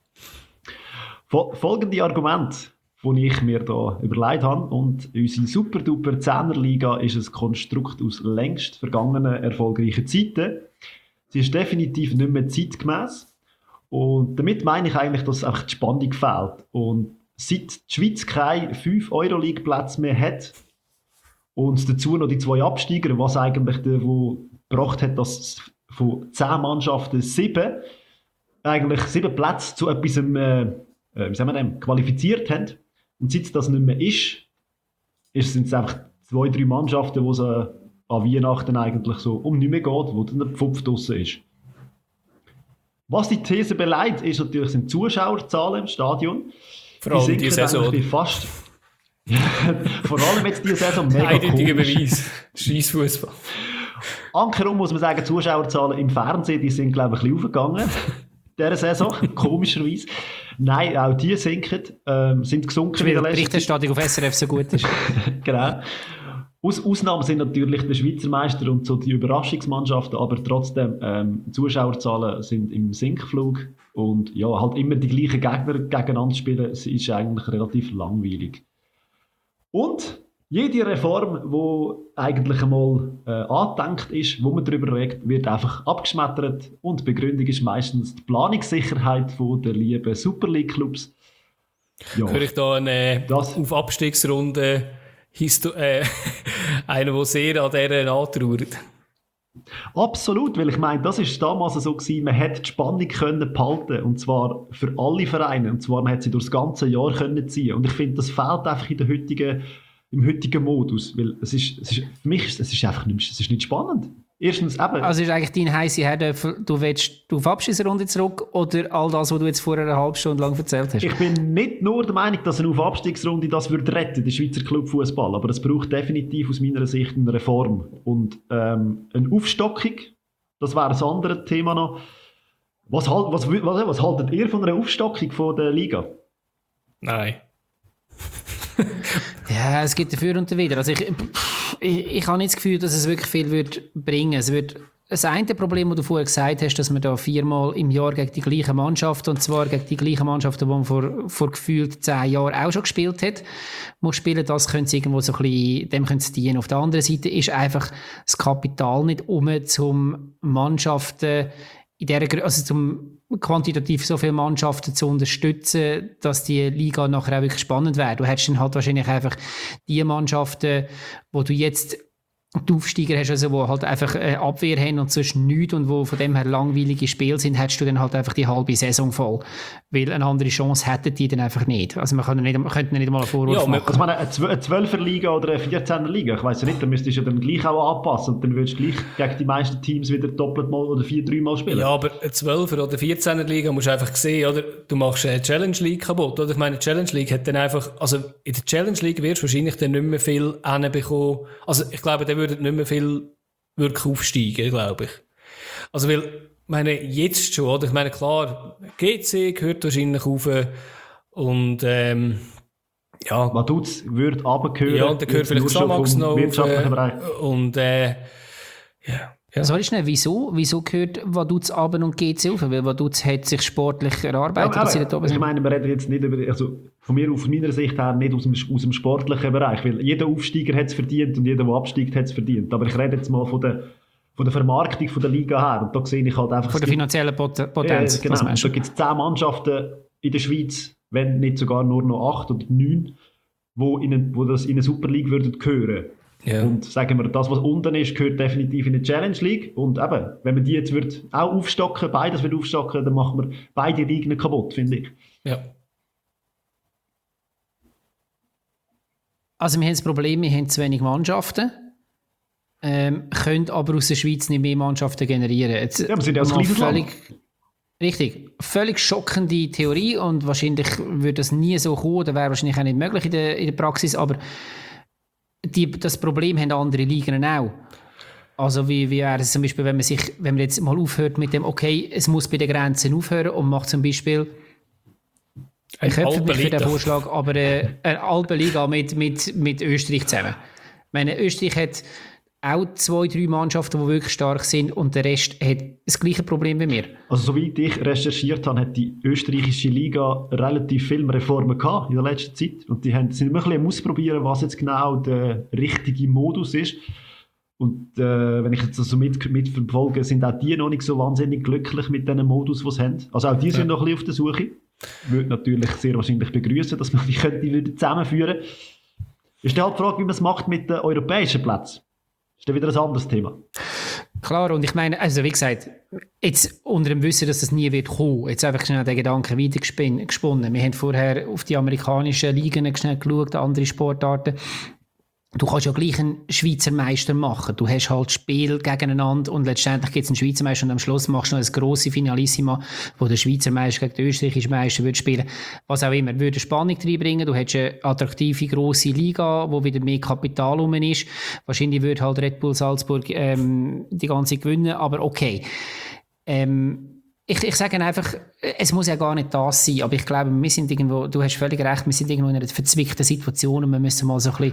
Folgende Argumente, die ich mir da überlegt habe. Und unsere super-duper Zehnerliga ist ein Konstrukt aus längst vergangenen erfolgreichen Zeiten. Sie ist definitiv nicht mehr zeitgemäß. Und damit meine ich eigentlich, dass einfach die Spannung fehlt. Und seit die Schweiz keine fünf Euroleague-Plätze mehr hat und dazu noch die zwei Absteiger, was eigentlich der, wo gebracht hat, dass von zehn Mannschaften sieben, eigentlich sieben Plätze zu etwas äh, wie sagen wir dem, qualifiziert haben. Und seit das nicht mehr ist, ist sind es einfach zwei, drei Mannschaften, wo es äh, an Weihnachten eigentlich so um nichts mehr geht, wo dann der Pfupf draussen ist. Was die These beleidigt, ist natürlich sind Zuschauerzahlen im Stadion. Vor allem die, die Saison. Fast vor allem jetzt diese Saison mega eindeutiger Beweis. Scheissfußball. Ankerum muss man sagen, Zuschauerzahlen im Fernsehen, die sind glaube ich ein bisschen aufgegangen. Dieser Saison, komischerweise. Nein, auch die sinken, ähm, sind gesunken. Weil die Berichterstattung auf S R F so gut ist. Genau. Aus, Ausnahmen sind natürlich der Schweizer Meister und so die Überraschungsmannschaften, aber trotzdem, ähm, Zuschauerzahlen sind im Sinkflug und ja, halt immer die gleichen Gegner gegeneinander spielen, ist eigentlich relativ langweilig. Und jede Reform, die eigentlich einmal äh, angedenkt ist, wo man darüber redet, wird einfach abgeschmettert und die Begründung ist meistens die Planungssicherheit von der lieben Super League Clubs. Ja, höre ich da eine das, auf Abstiegsrunde Histo- äh, einer, der sehr an dieser antrauert? Absolut, weil ich meine, das war damals so gewesen, man hätte die Spannung können behalten und zwar für alle Vereine und zwar man hätte sie durch das ganze Jahr können ziehen und ich finde, das fehlt einfach in der heutigen im heutigen Modus, weil es ist, es ist für mich es ist einfach nicht, es ist nicht spannend. Erstens eben... Also ist eigentlich dein heisse Herdöpfel, du willst auf Abstiegsrunde zurück oder all das, was du jetzt vorher eine halbe Stunde lang erzählt hast? Ich bin nicht nur der Meinung, dass eine auf Abstiegsrunde das würde retten, der Schweizer Clubfußball, aber es braucht definitiv aus meiner Sicht eine Reform und ähm, eine Aufstockung, das wäre ein anderes Thema noch. Was, halt, was, was, was haltet ihr von einer Aufstockung von der Liga? Nein. Ja, es gibt dafür und dawider. Also ich, ich, ich habe nicht das Gefühl, dass es wirklich viel wird bringen. Es wird das eine Problem, das du vorher gesagt hast, dass man da viermal im Jahr gegen die gleichen Mannschaften, und zwar gegen die gleichen Mannschaften, die man vor, vor gefühlt zehn Jahren auch schon gespielt hat, muss spielen. Das können sie irgendwo so ein bisschen, dem können sie dienen. Auf der anderen Seite ist einfach das Kapital nicht um, zum Mannschaften in der, also zum quantitativ so viele Mannschaften zu unterstützen, dass die Liga nachher auch wirklich spannend wäre. Du hättest dann halt wahrscheinlich einfach die Mannschaften, wo du jetzt die Aufsteiger hast, also wo halt einfach eine Abwehr haben und sonst nichts und wo von dem her langweilige Spiele sind, hättest du dann halt einfach die halbe Saison voll. Weil eine andere Chance hätten die dann einfach nicht. Also man kann nicht, man könnte nicht mal einen Vorwurf ja, machen. Also meine, eine Zwölfer-Liga oder eine Vierzehner-Liga, ich weiss ja nicht, dann müsstest du ja dann gleich auch anpassen und dann würdest du gleich gegen die meisten Teams wieder doppelt mal oder vier, dreimal spielen. Ja, aber eine Zwölfer- oder Vierzehner-Liga musst du einfach sehen, oder? Du machst eine Challenge League kaputt, oder? Ich meine, die Challenge League hat dann einfach, also in der Challenge League wirst du wahrscheinlich dann nicht mehr viel hinbekommen. Also ich glaube, da würden nicht mehr viel wirklich aufsteigen, glaube ich. Also weil, ich meine, jetzt schon, oder? Ich meine, klar, G C gehört wahrscheinlich rauf und ähm, ja. Vaduz würde runtergehören. Ja, und dann gehört vielleicht Xamax noch auf, und äh, ja. Ja. Sorry schnell, wieso? Wieso gehört Vaduz runter und G C auf? Weil Vaduz hat sich sportlich erarbeitet. Ja, dass sie aber, ich meine, wir reden jetzt nicht über, also von mir, von meiner Sicht her nicht aus dem, aus dem sportlichen Bereich, weil jeder Aufsteiger hat es verdient und jeder, der absteigt, hat es verdient. Aber ich rede jetzt mal von der, von der Vermarktung von der Liga her und da sehe ich halt einfach... Von der finanziellen Pot- Potenz. Äh, genau, da gibt es zehn Mannschaften in der Schweiz, wenn nicht sogar nur noch acht oder neun, wo, in eine, wo das in eine Super League würde gehören. Ja. Und sagen wir, das, was unten ist, gehört definitiv in eine Challenge League. Und eben, wenn man die jetzt wird auch aufstocken, beides wird aufstocken, dann machen wir beide Ligen kaputt, finde ich. Ja. Also wir haben das Problem, wir haben zu wenig Mannschaften, ähm, können aber aus der Schweiz nicht mehr Mannschaften generieren. Jetzt, ja, wir sind ja ein kleines Land. Richtig, völlig schockende Theorie und wahrscheinlich würde das nie so kommen, das wäre wahrscheinlich auch nicht möglich in der, in der Praxis, aber die, das Problem haben andere Ligen auch. Also wie, wie wäre es zum Beispiel, wenn man, sich, wenn man jetzt mal aufhört mit dem, okay, es muss bei den Grenzen aufhören und macht zum Beispiel, ich köpfe mich für den Vorschlag, aber äh, eine Alpenliga mit, mit, mit Österreich zusammen. Ich meine, Österreich hat auch zwei, drei Mannschaften, die wirklich stark sind und der Rest hat das gleiche Problem wie mir. Also soweit ich recherchiert habe, hat die österreichische Liga relativ viele Reformen gehabt in der letzten Zeit und die haben, sind immer ein bisschen am Ausprobieren, was jetzt genau der richtige Modus ist. Und äh, wenn ich jetzt also mit, mitverfolge, sind auch die noch nicht so wahnsinnig glücklich mit dem Modus, den sie haben. Also auch die sind ja. noch ein bisschen auf der Suche. Ich würde natürlich sehr wahrscheinlich begrüßen, dass man die könnte zusammenführen könnte. Ist dann halt die Frage, wie man es macht mit den europäischen Plätzen. Ist dann wieder ein anderes Thema. Klar, und ich meine, also wie gesagt, jetzt unter dem Wissen, dass das nie wird kommen, jetzt einfach schnell den Gedanken weiter gesponnen. Wir haben vorher auf die amerikanischen Ligen schnell geschaut, andere Sportarten. Du kannst ja gleich einen Schweizer Meister machen. Du hast halt Spiel gegeneinander und letztendlich gibt es einen Schweizer Meister und am Schluss machst du noch ein grosse Finalissima, wo der Schweizer Meister gegen den österreichischen Meister würde spielen. Was auch immer, würde Spannung reinbringen. Du hättest eine attraktive, grosse Liga, wo wieder mehr Kapital rum ist. Wahrscheinlich würde halt Red Bull Salzburg ähm, die ganze gewinnen, aber okay. Ähm, Ich, ich sage einfach, es muss ja gar nicht das sein, aber ich glaube, wir sind irgendwo, du hast völlig recht, wir sind irgendwo in einer verzwickten Situation und wir müssen mal so ein bisschen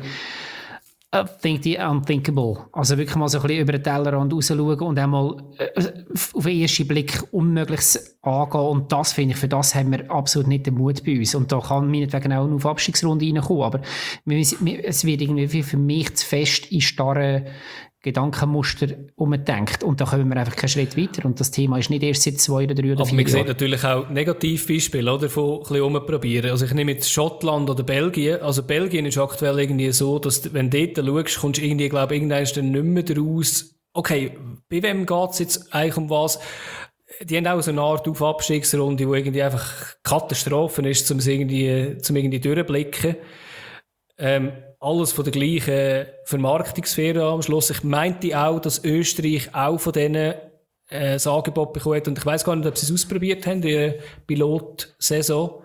think the unthinkable. Also wirklich mal so ein bisschen über den Tellerrand rausschauen und einmal äh, auf den ersten Blick Unmögliches angehen. Und das finde ich, für das haben wir absolut nicht den Mut bei uns. Und da kann meinetwegen auch noch auf Abstiegsrunde reinkommen. Aber wir, wir, es wird irgendwie für mich zu fest in starren Gedankenmuster umdenkt. Und da kommen wir einfach keinen Schritt weiter. Und das Thema ist nicht erst seit zwei oder drei oder aber vier Jahren. Aber man sieht natürlich auch Negativbeispiele, oder, von ein bisschen rumprobieren. Also ich nehme jetzt Schottland oder Belgien. Also Belgien ist aktuell irgendwie so, dass wenn du dort schaust, kommst du irgendwie, glaube ich, irgendwann dann nicht mehr daraus. Okay, bei wem geht es jetzt eigentlich um was? Die haben auch so eine Art auf Abstiegsrunde, wo irgendwie einfach Katastrophen ist, um es irgendwie, zum irgendwie durchblicken. Ähm, alles von der gleichen Vermarktungssphäre am Schluss. Ich meinte auch, dass Österreich auch von denen äh, ein Angebot bekommen hat. Und ich weiss gar nicht, ob sie es ausprobiert haben, die Pilotsaison.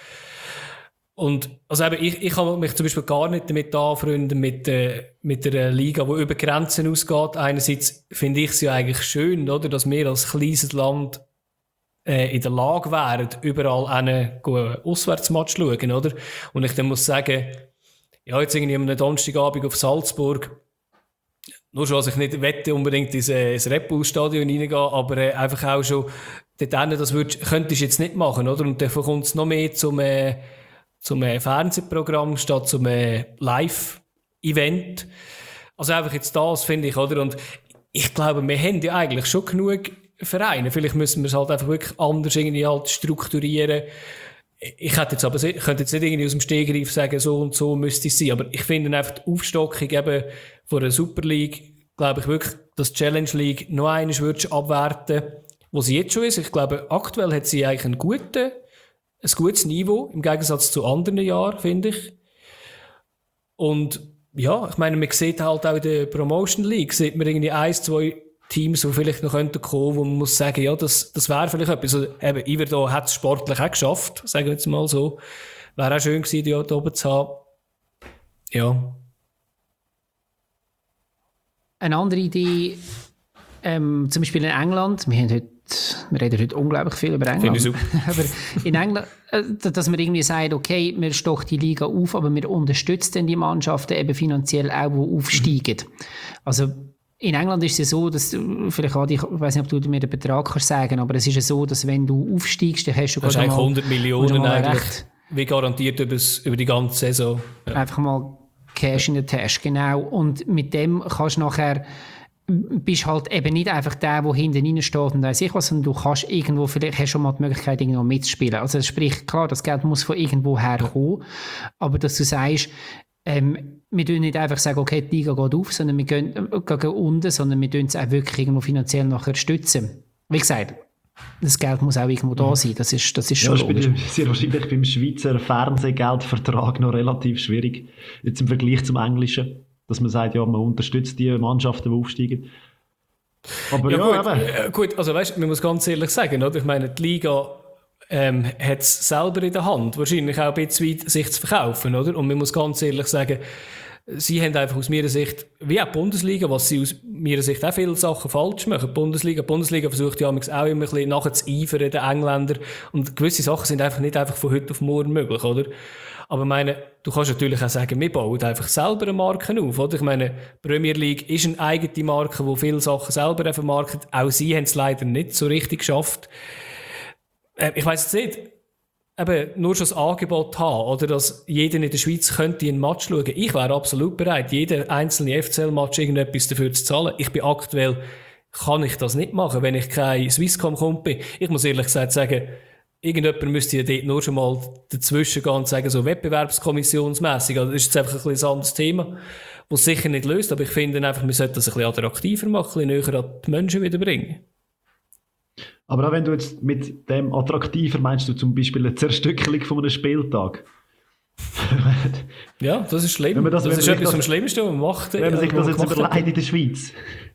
Und also eben, ich, ich kann mich zum Beispiel gar nicht damit anfreunden, mit, äh, mit einer Liga, die über Grenzen ausgeht. Einerseits finde ich es ja eigentlich schön, oder, dass wir als kleines Land äh, in der Lage wären, überall einen Auswärtsmatch zu schauen. Oder? Und ich dann muss sagen, ja, jetzt irgendwie am Donnerstagabend auf Salzburg, nur schon, dass ich nicht wette, unbedingt ins, äh, ins Red Bull Stadion reingehen, aber äh, einfach auch schon dort hinten, das würd, könntest du jetzt nicht machen, oder? Und davon kommt es noch mehr zum, äh, zum äh, Fernsehprogramm statt zum äh, Live-Event. Also einfach jetzt das, finde ich, oder? Und ich glaube, wir haben ja eigentlich schon genug Vereine. Vielleicht müssen wir es halt einfach wirklich anders irgendwie halt strukturieren. Ich hätte jetzt aber, ich könnte jetzt nicht irgendwie aus dem Stegreif sagen, so und so müsste es sein, aber ich finde einfach die Aufstockung eben von der Super League, glaube ich wirklich, dass die Challenge League noch einmal würdest abwerten, wo sie jetzt schon ist. Ich glaube, aktuell hat sie eigentlich einen guten, ein gutes Niveau, im Gegensatz zu anderen Jahren, finde ich. Und ja, ich meine, man sieht halt auch in der Promotion League, sieht man irgendwie eins, zwei Teams, die vielleicht noch kommen könnten, wo man muss sagen, ja, das, das wäre vielleicht etwas. Also, eben, Iverdon hat es sportlich auch geschafft, sagen wir jetzt mal so. Wäre auch schön gewesen, die da oben zu haben. Ja. Eine andere Idee, ähm, zum Beispiel in England, wir haben heute, wir reden heute unglaublich viel über England. Finde ich super. Aber in England, äh, dass man irgendwie sagt, okay, wir stochen die Liga auf, aber wir unterstützen die Mannschaften eben finanziell auch, die aufsteigen. Also, in England ist es so, dass du, vielleicht Adi, ich weiß nicht, ob du mir den Betrag kannst sagen, aber es ist ja so, dass wenn du aufsteigst, dann hast du das ist eigentlich mal, hundert Millionen eigentlich, recht, wie garantiert über, über die ganze Saison. Ja. Einfach mal Cash in der Tasche, genau. Und mit dem kannst du nachher bist halt eben nicht einfach der, der hinten rein steht und weiss ich was, sondern du kannst irgendwo, vielleicht hast du schon mal die Möglichkeit, irgendwo mitzuspielen. Also sprich, klar, das Geld muss von irgendwo herkommen, aber dass du sagst, ähm, wir dürfen nicht einfach sagen, okay, die Liga geht auf, sondern wir gehen, äh, gehen unten, sondern wir dürfen es auch wirklich irgendwo finanziell nachher stützen. Wie gesagt, das Geld muss auch irgendwo da sein, das ist, das ist schon ja, logisch. Das ist sehr wahrscheinlich beim Schweizer Fernsehgeldvertrag noch relativ schwierig, jetzt im Vergleich zum Englischen, dass man sagt, ja, man unterstützt die Mannschaften, die aufsteigen. Aber ja, ja gut, eben. äh, gut, also weißt, man muss ganz ehrlich sagen, oder? Ich meine, die Liga ähm, hat es selber in der Hand, wahrscheinlich auch ein bisschen weit, sich zu verkaufen, oder? Und man muss ganz ehrlich sagen, sie haben einfach aus meiner Sicht, wie auch die Bundesliga, was sie aus meiner Sicht auch viele Sachen falsch machen. Die Bundesliga, die Bundesliga versucht ja auch immer ein bisschen nachzueifern, den Engländern. Und gewisse Sachen sind einfach nicht einfach von heute auf morgen möglich, oder? Aber ich meine, du kannst natürlich auch sagen, wir bauen einfach selber eine Marke auf, oder? Ich meine, Premier League ist eine eigene Marke, die viele Sachen selber vermarktet. Auch sie haben es leider nicht so richtig geschafft. Äh, ich weiss jetzt nicht, eben nur schon das Angebot haben, oder dass jeder in der Schweiz könnte einen Match schauen. Ich wäre absolut bereit, jeden einzelnen F C L-Match irgendetwas dafür zu zahlen. Ich bin aktuell, kann ich das nicht machen, wenn ich kein Swisscom-Kumpel bin. Ich muss ehrlich gesagt sagen, irgendjemand müsste ja dort nur schon mal dazwischen gehen und sagen, so wettbewerbskommissionsmässig. Also das ist jetzt einfach ein bisschen ein anderes Thema, das sicher nicht löst, aber ich finde einfach, wir sollten das ein bisschen attraktiver machen, ein bisschen näher an die Menschen wieder bringen. Aber auch wenn du jetzt mit dem attraktiver meinst du zum Beispiel eine Zerstückelung von einem Spieltag? Ja, das ist schlimm. Wenn man das, das wenn ist man etwas das, vom Schlimmsten, was man macht. Wenn man sich das jetzt überlegt überlegt in der Schweiz.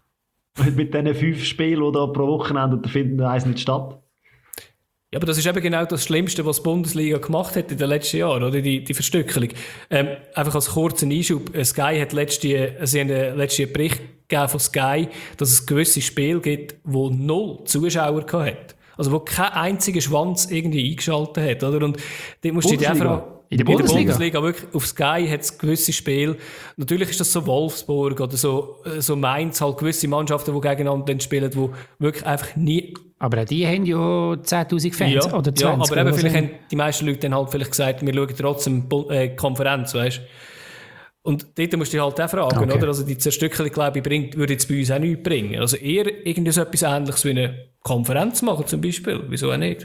Mit diesen fünf Spielen, die da pro Wochenende, da finden eins nicht statt. Ja, aber das ist eben genau das Schlimmste, was die Bundesliga gemacht hat in den letzten Jahren, oder? Die, die Verstückelung. Ähm, einfach als kurzen Einschub. Sky hat letzte, sie haben einen letzten Bericht gegeben von Sky, dass es gewisse Spiele gibt, wo null Zuschauer hat. Also, wo kein einziger Schwanz irgendwie eingeschaltet hat, oder? Und dort musst du dich einfach In der in Bundesliga? der Bundesliga, wirklich, auf Sky hat es gewisse Spiele. Natürlich ist das so Wolfsburg oder so, so Mainz, halt gewisse Mannschaften, die gegeneinander dann spielen, die wirklich einfach nie... Aber auch die haben ja zehntausend Fans, ja, oder zwanzig. Ja, aber eben, oder vielleicht so. haben die meisten Leute dann halt vielleicht gesagt, wir schauen trotzdem äh, Konferenz, weißt. Und dort musst du dich halt auch fragen, Okay. oder? Also die Zerstückelung, glaube ich, bringt, würde jetzt bei uns auch nichts bringen. Also eher irgendwie so etwas Ähnliches wie eine Konferenz machen zum Beispiel. Wieso auch nicht?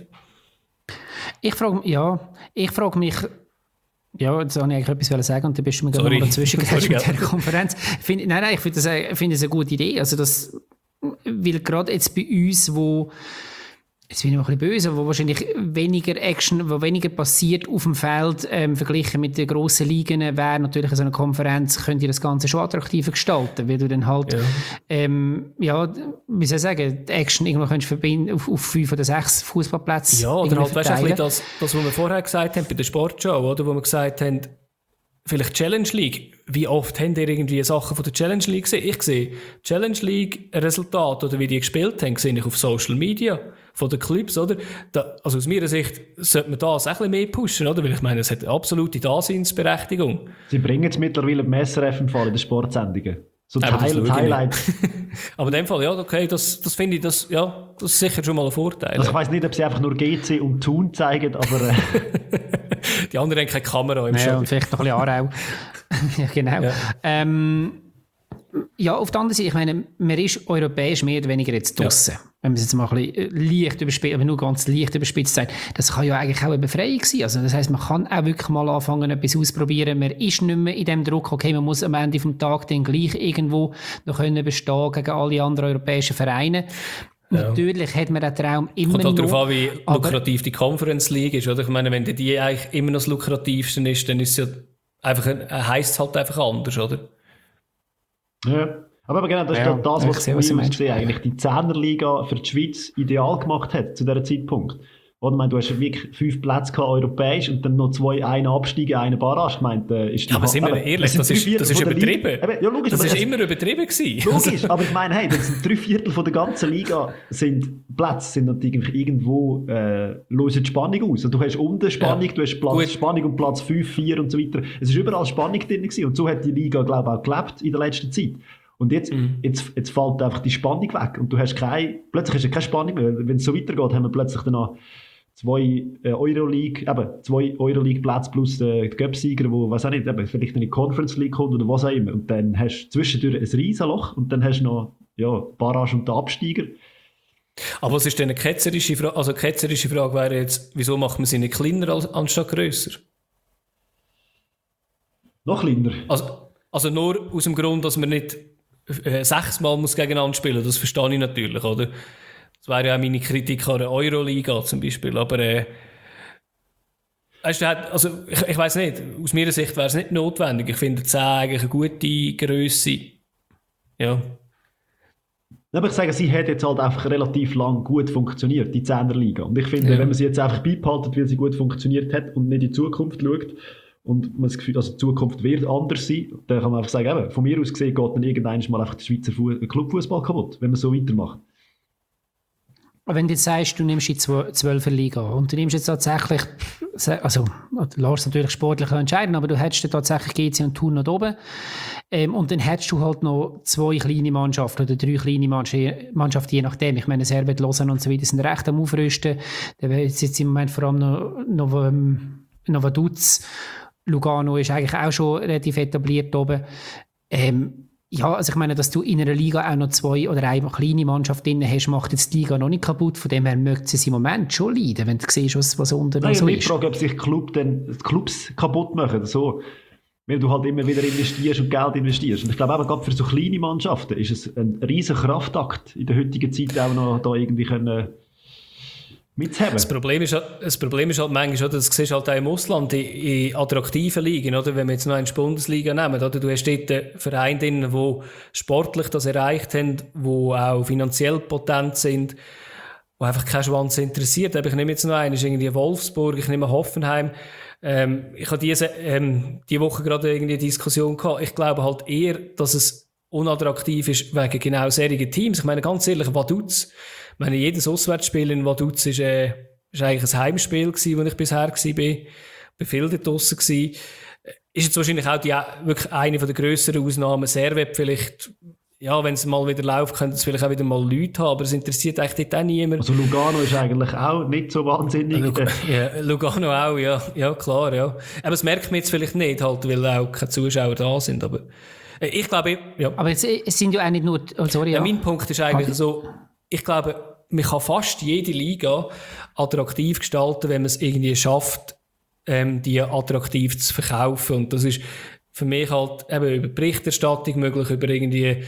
Ich frage ja, ich frage mich, ja, jetzt wollte ich eigentlich etwas sagen und dann bist du mir gerade Sorry. noch dazwischen Sorry, gegangen mit gell. der Konferenz. Find, nein, nein, ich finde das, äh, finde das eine gute Idee. Also das, weil gerade jetzt bei uns, wo jetzt bin ich noch ein bisschen böse, wo wahrscheinlich weniger Action, wo weniger passiert auf dem Feld, ähm, verglichen mit den grossen Ligen, wäre natürlich so eine Konferenz, könnte das Ganze schon attraktiver gestalten, weil du dann halt, Ja. ähm, ja, wie soll ich sagen, die Action irgendwo könntest verbinden auf, auf fünf oder sechs Fußballplätze. Ja, oder irgendwie halt, weißt du, ein bisschen verteilen. das, das, was wir vorher gesagt haben bei der Sportschau, oder? Wo wir gesagt haben, vielleicht Challenge League. Wie oft habt ihr irgendwie Sachen von der Challenge League gesehen? Ich sehe Challenge League Resultat oder wie die gespielt haben, sehe ich auf Social Media von den Clubs, oder? Da, also aus meiner Sicht sollte man das auch ein bisschen mehr pushen, oder? Weil ich meine, es hat absolute Daseinsberechtigung. Sie bringen jetzt mittlerweile im S R F im Fall in den Sportsendungen. So Aber das Teil, schaue ich Highlights. Aber in dem Fall, ja, okay, das, das finde ich, das, ja, das ist sicher schon mal ein Vorteil. Also ich weiss nicht, ob sie einfach nur G C und Thun zeigen, aber... Äh, Die anderen haben keine Kamera im Ja, Show. und vielleicht noch ein bisschen Aarau. Ja, genau. Ja. Ähm, ja, auf der anderen Seite, ich meine, man ist europäisch mehr oder weniger jetzt draussen. Ja. Wenn man es jetzt mal ein bisschen leicht überspitzt, aber nur ganz leicht überspitzt sagt, das kann ja eigentlich auch eine Befreiung sein. Also das heisst, man kann auch wirklich mal anfangen, etwas ausprobieren. Man ist nicht mehr in dem Druck, okay, man muss am Ende vom Tag dann gleich irgendwo noch können bestehen gegen alle anderen europäischen Vereine. Ja. Natürlich hat man den Traum immer Kommt halt noch. darauf an, wie lukrativ die Conference League ist, oder? Ich meine, wenn die eigentlich immer noch das lukrativste ist, dann ist es ja einfach, heisst es halt einfach anders, oder? ja. Aber eben genau, das Ja, ist das, ich was sehe, von was du mir aus meinst. gesehen eigentlich die Zehnerliga für die Schweiz ideal gemacht hat, zu diesem Zeitpunkt. Oder, ich meine, du hast ja wirklich fünf Plätze gehabt, europäisch, und dann noch zwei, einen Absteigen, einen Barrage. Ich meine, äh, ist die Ja, aber sind wir eben, ehrlich, sind das drei ist, Viertel das ist von der übertrieben. Liga. Eben, ja, logisch, das aber ist es- immer übertrieben gewesen. Logisch, aber ich meine, hey, das sind drei Viertel von der ganzen Liga sind Plätze, sind natürlich irgendwo, äh, lösen die Spannung aus. Und du hast unten Spannung, Ja. du hast Platz, Gut. Spannung um Platz fünf, vier und so weiter. Es ist überall Spannung drin gewesen. Und so hat die Liga, glaube ich, auch gelebt in der letzten Zeit. Und jetzt, Mhm. jetzt, jetzt fällt einfach die Spannung weg. Und du hast keine, plötzlich hast du keine Spannung mehr. Wenn es so weitergeht, haben wir plötzlich dann noch zwei äh, Euroleague, eben, zwei Euroleague-Plätze plus äh, die Cup-Sieger, wo, was auch nicht, eben, vielleicht in die Conference League kommt oder was auch immer. Und dann hast du zwischendurch ein Riesenloch und dann hast du noch, ja, Barrage und den Absteiger. Aber was ist denn eine ketzerische Frage? Also, eine ketzerische Frage wäre jetzt, wieso macht man sie nicht kleiner als, anstatt grösser? Noch kleiner? Also, also nur aus dem Grund, dass man nicht äh, sechsmal muss gegeneinander spielen muss. Das verstehe ich natürlich, oder? Das wäre ja auch meine Kritik an der Euroliga zum Beispiel. Aber äh, also, ich, ich weiss nicht, aus meiner Sicht wäre es nicht notwendig. Ich finde zehn eigentlich eine gute Grösse. Ja. Aber ich sage, sie hat jetzt halt einfach relativ lang gut funktioniert, die Zehnerliga. Und ich finde, ja. wenn man sie jetzt einfach beibehaltet, weil sie gut funktioniert hat und nicht in die Zukunft schaut und man das Gefühl, also die Zukunft wird anders sein, dann kann man einfach sagen, eben, von mir aus gesehen geht dann irgendwann mal einfach der Schweizer Clubfußball kaputt, wenn man so weitermacht. Wenn du jetzt sagst, du nimmst die zwölfer Liga und du nimmst jetzt tatsächlich, also du lässt natürlich sportlich entscheiden, aber du hättest dann tatsächlich G C und Thun noch oben ähm, und dann hättest du halt noch zwei kleine Mannschaften oder drei kleine Mannschaften, je nachdem. Ich meine, Servet, Lausanne und so weiter sind recht am Aufrüsten. Da wäre jetzt im Moment vor allem noch, noch, noch Vaduz. Lugano ist eigentlich auch schon relativ etabliert oben. Ähm, Ja, also ich meine, dass du in einer Liga auch noch zwei oder eine kleine Mannschaft drin hast, macht jetzt die Liga noch nicht kaputt. Von dem her möchte sie im Moment schon leiden, wenn du siehst, was, was unten Nein, so ich ist. frage, ob sich Club denn, Clubs kaputt machen. So. Weil du halt immer wieder investierst und Geld investierst. Und ich glaube, eben gerade für so kleine Mannschaften ist es ein riesen Kraftakt in der heutigen Zeit auch noch da irgendwie können mitzuhaben. Das Problem ist, das Problem ist halt manchmal, das siehst du halt auch im Ausland, in, in attraktiven Ligen, oder? Wenn wir jetzt noch eine Bundesliga nehmen, oder? Du hast dort Vereine drin, die sportlich das erreicht haben, die auch finanziell potent sind, die einfach keinen Schwanz interessiert. Aber ich nehme jetzt noch einen, das ist irgendwie Wolfsburg, ich nehme Hoffenheim. Ähm, ich habe diese, ähm, diese Woche gerade irgendwie eine Diskussion gehabt. Ich glaube halt eher, dass es unattraktiv ist wegen genau solchen Teams. Ich meine, ganz ehrlich, Vaduz, ich meine, jedes Auswärtsspiel in Vaduz ist, äh, ist eigentlich ein Heimspiel gewesen, wo ich bisher war. Ich war viel dort draussen gewesen. Ist jetzt wahrscheinlich auch die, wirklich eine der grösseren Ausnahmen. Servet vielleicht, ja, wenn es mal wieder läuft, könnte es vielleicht auch wieder mal Leute haben, aber es interessiert eigentlich dort auch niemand. Also Lugano ist eigentlich auch nicht so wahnsinnig. Lug- ja, Lugano auch, ja. Ja, klar, ja. Aber das merkt man jetzt vielleicht nicht, halt, weil auch keine Zuschauer da sind, aber ich glaube, ja. Aber es, es sind ja auch nicht nur, oh, sorry. Ja, Ja. mein Punkt ist eigentlich so, ich glaube, man kann fast jede Liga attraktiv gestalten, wenn man es irgendwie schafft, ähm, die attraktiv zu verkaufen. Und das ist für mich halt eben über Berichterstattung möglich, über irgendwie,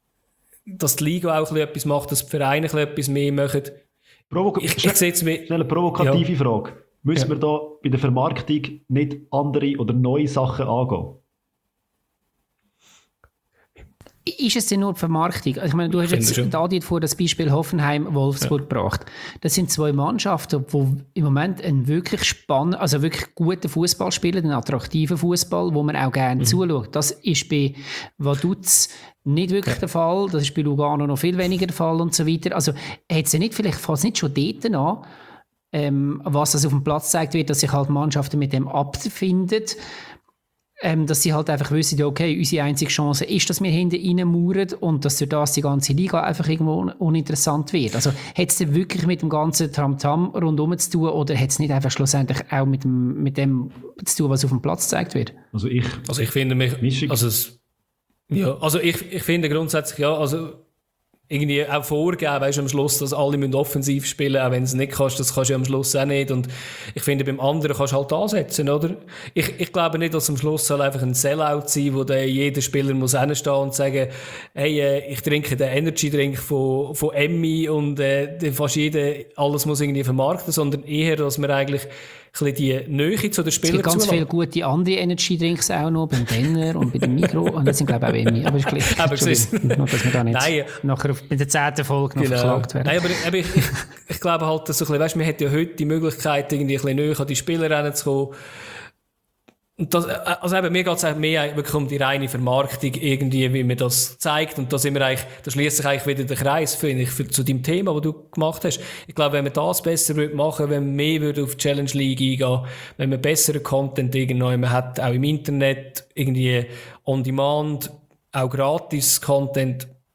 dass die Liga auch etwas macht, dass die Vereine etwas mehr machen. Provo- ich, ich sehe es mir, Schnell eine provokative ja. Frage. Müssen Ja. wir da bei der Vermarktung nicht andere oder neue Sachen angehen? Ist es denn nur die Vermarktung? Ich meine, du hast Finde jetzt schon. Adi vor das Beispiel Hoffenheim-Wolfsburg ja. gebracht. Das sind zwei Mannschaften, die im Moment einen wirklich spannenden, also wirklich guten Fußball spielen, einen attraktiven Fußball, wo man auch gerne mhm. zuschaut. Das ist bei Vaduz nicht wirklich ja. der Fall, das ist bei Lugano noch viel weniger der Fall und so weiter. Also hat es ja nicht vielleicht fast nicht schon dort an, ähm, was das auf dem Platz zeigt wird, dass sich halt Mannschaften mit dem abfinden, Ähm, dass sie halt einfach wissen, okay, unsere einzige Chance ist, dass wir hinten reinmauern und dass durch das die ganze Liga einfach irgendwo un- uninteressant wird. Also hat es denn wirklich mit dem ganzen Tamtam rundum zu tun oder hat es nicht einfach schlussendlich auch mit dem, mit dem zu tun, was auf dem Platz gezeigt wird? Also ich, also ich finde mich, also es, ja, also ich, ich finde grundsätzlich, ja, also irgendwie auch vorgeben, weißt du, am Schluss, dass alle müssen offensiv spielen, auch wenn du es nicht kannst, das kannst du am Schluss auch nicht. Und ich finde, beim anderen kannst du halt ansetzen, oder? Ich, ich glaube nicht, dass am Schluss soll einfach ein Sellout sein, wo dann jeder Spieler muss hinstehen und sagen, hey, äh, ich trinke den Energy-Drink von, von Emmy und äh, fast jeder, alles muss irgendwie vermarkten, sondern eher, dass man eigentlich ein bisschen die Nähe zu den Spielern Es gibt ganz zulassen. viele gute andere Energy-Drinks auch noch, beim Denner und bei dem Mikro. Und das sind, glaube ich, auch Emmy. Aber ist gleich. Aber Entschuldigung, nur, dass wir da nicht Nein. nachher auf, bei der zehnten Folge noch Genau. verklagt werden. Nein, aber, aber ich, ich, ich glaube halt, dass so ein bisschen, weißt, man hat ja heute die Möglichkeit, irgendwie ein bisschen näher an die Spieler ranzukommen. Und das, also eben, mir geht es mehr wirklich um die reine Vermarktung, irgendwie, wie man das zeigt. Und da sind wir eigentlich, da schließt sich eigentlich wieder der Kreis, finde ich, für, zu deinem Thema, das du gemacht hast. Ich glaube, wenn man das besser würde machen, wenn man mehr würde auf die Challenge League eingehen, wenn man besseren Content irgendwo man hat, auch im Internet, irgendwie on demand, auch gratis Content,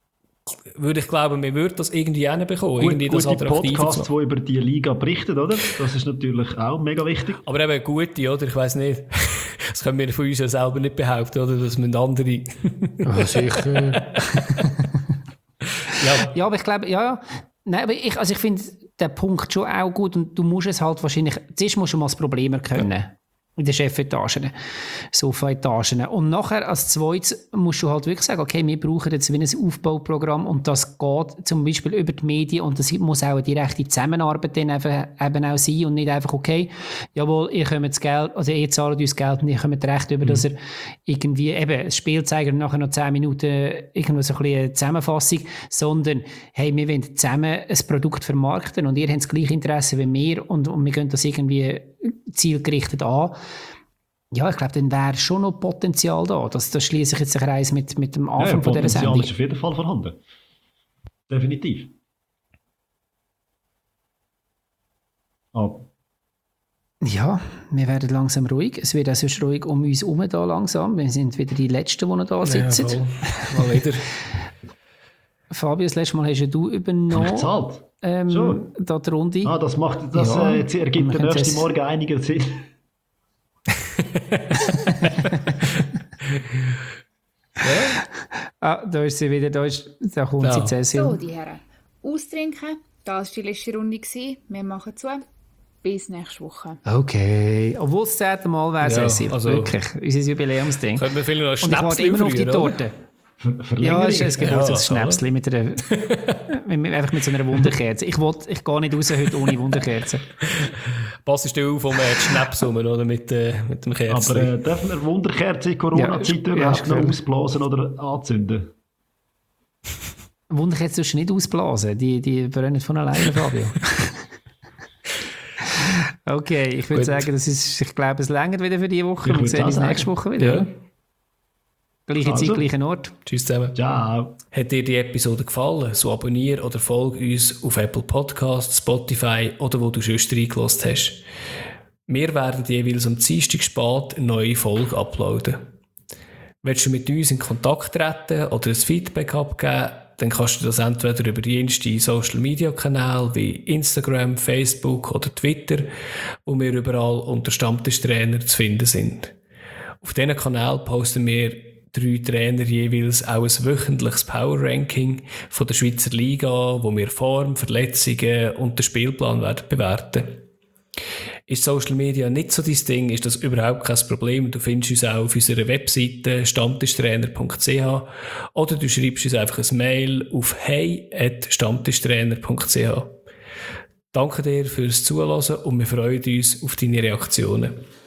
würde ich glauben, wir würden das irgendwie hinbekommen. Gut, irgendwie das gute attraktiver Podcasts, zu machen. die über die Liga berichten, oder? Das ist natürlich auch mega wichtig. Aber eben gute, oder? Ich weiss nicht. Das können wir von uns ja selber nicht behaupten, oder? Das müssen andere... Ja, sicher. ja. Ja, aber ich glaube, ja, ja. Nein, aber ich, also ich finde den Punkt schon auch gut und du musst es halt wahrscheinlich, zuerst musst du mal das Problem erkennen. Ja. In den Chefetagen, Sofa-Etagen. Und nachher als zweites musst du halt wirklich sagen, okay, wir brauchen jetzt wie ein Aufbauprogramm und das geht zum Beispiel über die Medien und das muss auch eine direkte Zusammenarbeit dann eben auch sein und nicht einfach, okay, jawohl, ihr kommt das Geld, also ihr zahlt uns Geld und ihr kommt recht über, mhm. dass ihr irgendwie eben das Spiel zeigt und nachher noch zehn Minuten irgendwo so ein bisschen eine Zusammenfassung, sondern hey, wir wollen zusammen ein Produkt vermarkten und ihr habt das gleiche Interesse wie wir und, und wir gehen das irgendwie zielgerichtet an. Ja, ich glaube, dann wäre schon noch Potenzial da. Das, das schließe ich jetzt ein Kreis mit, mit dem Anfang ja, von dieser Sendung. Potenzial ist auf jeden Fall vorhanden. Definitiv. Oh. Ja, wir werden langsam ruhig. Es wird auch sonst ruhig um uns herum da langsam. Wir sind wieder die Letzten, die noch da sitzen. Ja, mal wieder. Fabio, das letzte Mal hast ja du übernommen. Bezahlt? Ähm, schon? Da die Runde. Ah, das macht, das ja, äh, jetzt ergibt der nächste Morgen einiger Sinn. ja. Ah, da ist sie wieder, da, ist, da kommt ja. sie Cecil. So, die Herren, austrinken. Das war die letzte Runde. Wir machen zu. Bis nächste Woche. Okay. Obwohl es das zehnte Mal wäre, ja, Cecil. Also, wirklich. Unser Jubiläumsding. Können wir vielleicht noch Und ich warte immer noch auf die Torte. Ver ja, es ist ein Geburtstagsschnäpsli mit einer, einfach mit so einer Wunderkerze. Ich, will, ich gehe nicht raus heute ohne Wunderkerze. Passest du auf um die Schnaps rum, oder? Mit, äh, mit dem Kerzen. Aber äh, dürfen wir Wunderkerze in Corona-Zeit ja, überhaupt ja, noch ausblasen oder anzünden? Wunderkerze sollst du nicht ausblasen. Die, die brennen von alleine, Fabio. Okay, ich würde sagen, das ist, ich glaube, es reicht wieder für diese Woche. Wir sehen uns nächste Woche wieder. Ja. Gleiche also. Zeit, gleicher Ort. Tschüss zusammen. Ciao. Hat dir die Episode gefallen, so abonniere oder folge uns auf Apple Podcasts, Spotify oder wo du sonst reingelassen hast. Wir werden jeweils am Dienstag spät eine neue Folge uploaden. Willst du mit uns in Kontakt treten oder ein Feedback abgeben, dann kannst du das entweder über jenste Social Media Kanäle wie Instagram, Facebook oder Twitter, wo wir überall unter Stammtischtrainer zu finden sind. Auf diesen Kanal posten wir drei Trainer jeweils auch ein wöchentliches Power-Ranking von der Schweizer Liga, wo wir Form, Verletzungen und den Spielplan werden bewerten. Ist Social Media nicht so dein Ding, ist das überhaupt kein Problem. Du findest uns auch auf unserer Webseite stammtischtrainer punkt c h oder du schreibst uns einfach ein Mail auf hey at stammtischtrainer punkt c h. Danke dir fürs Zuhören und wir freuen uns auf deine Reaktionen.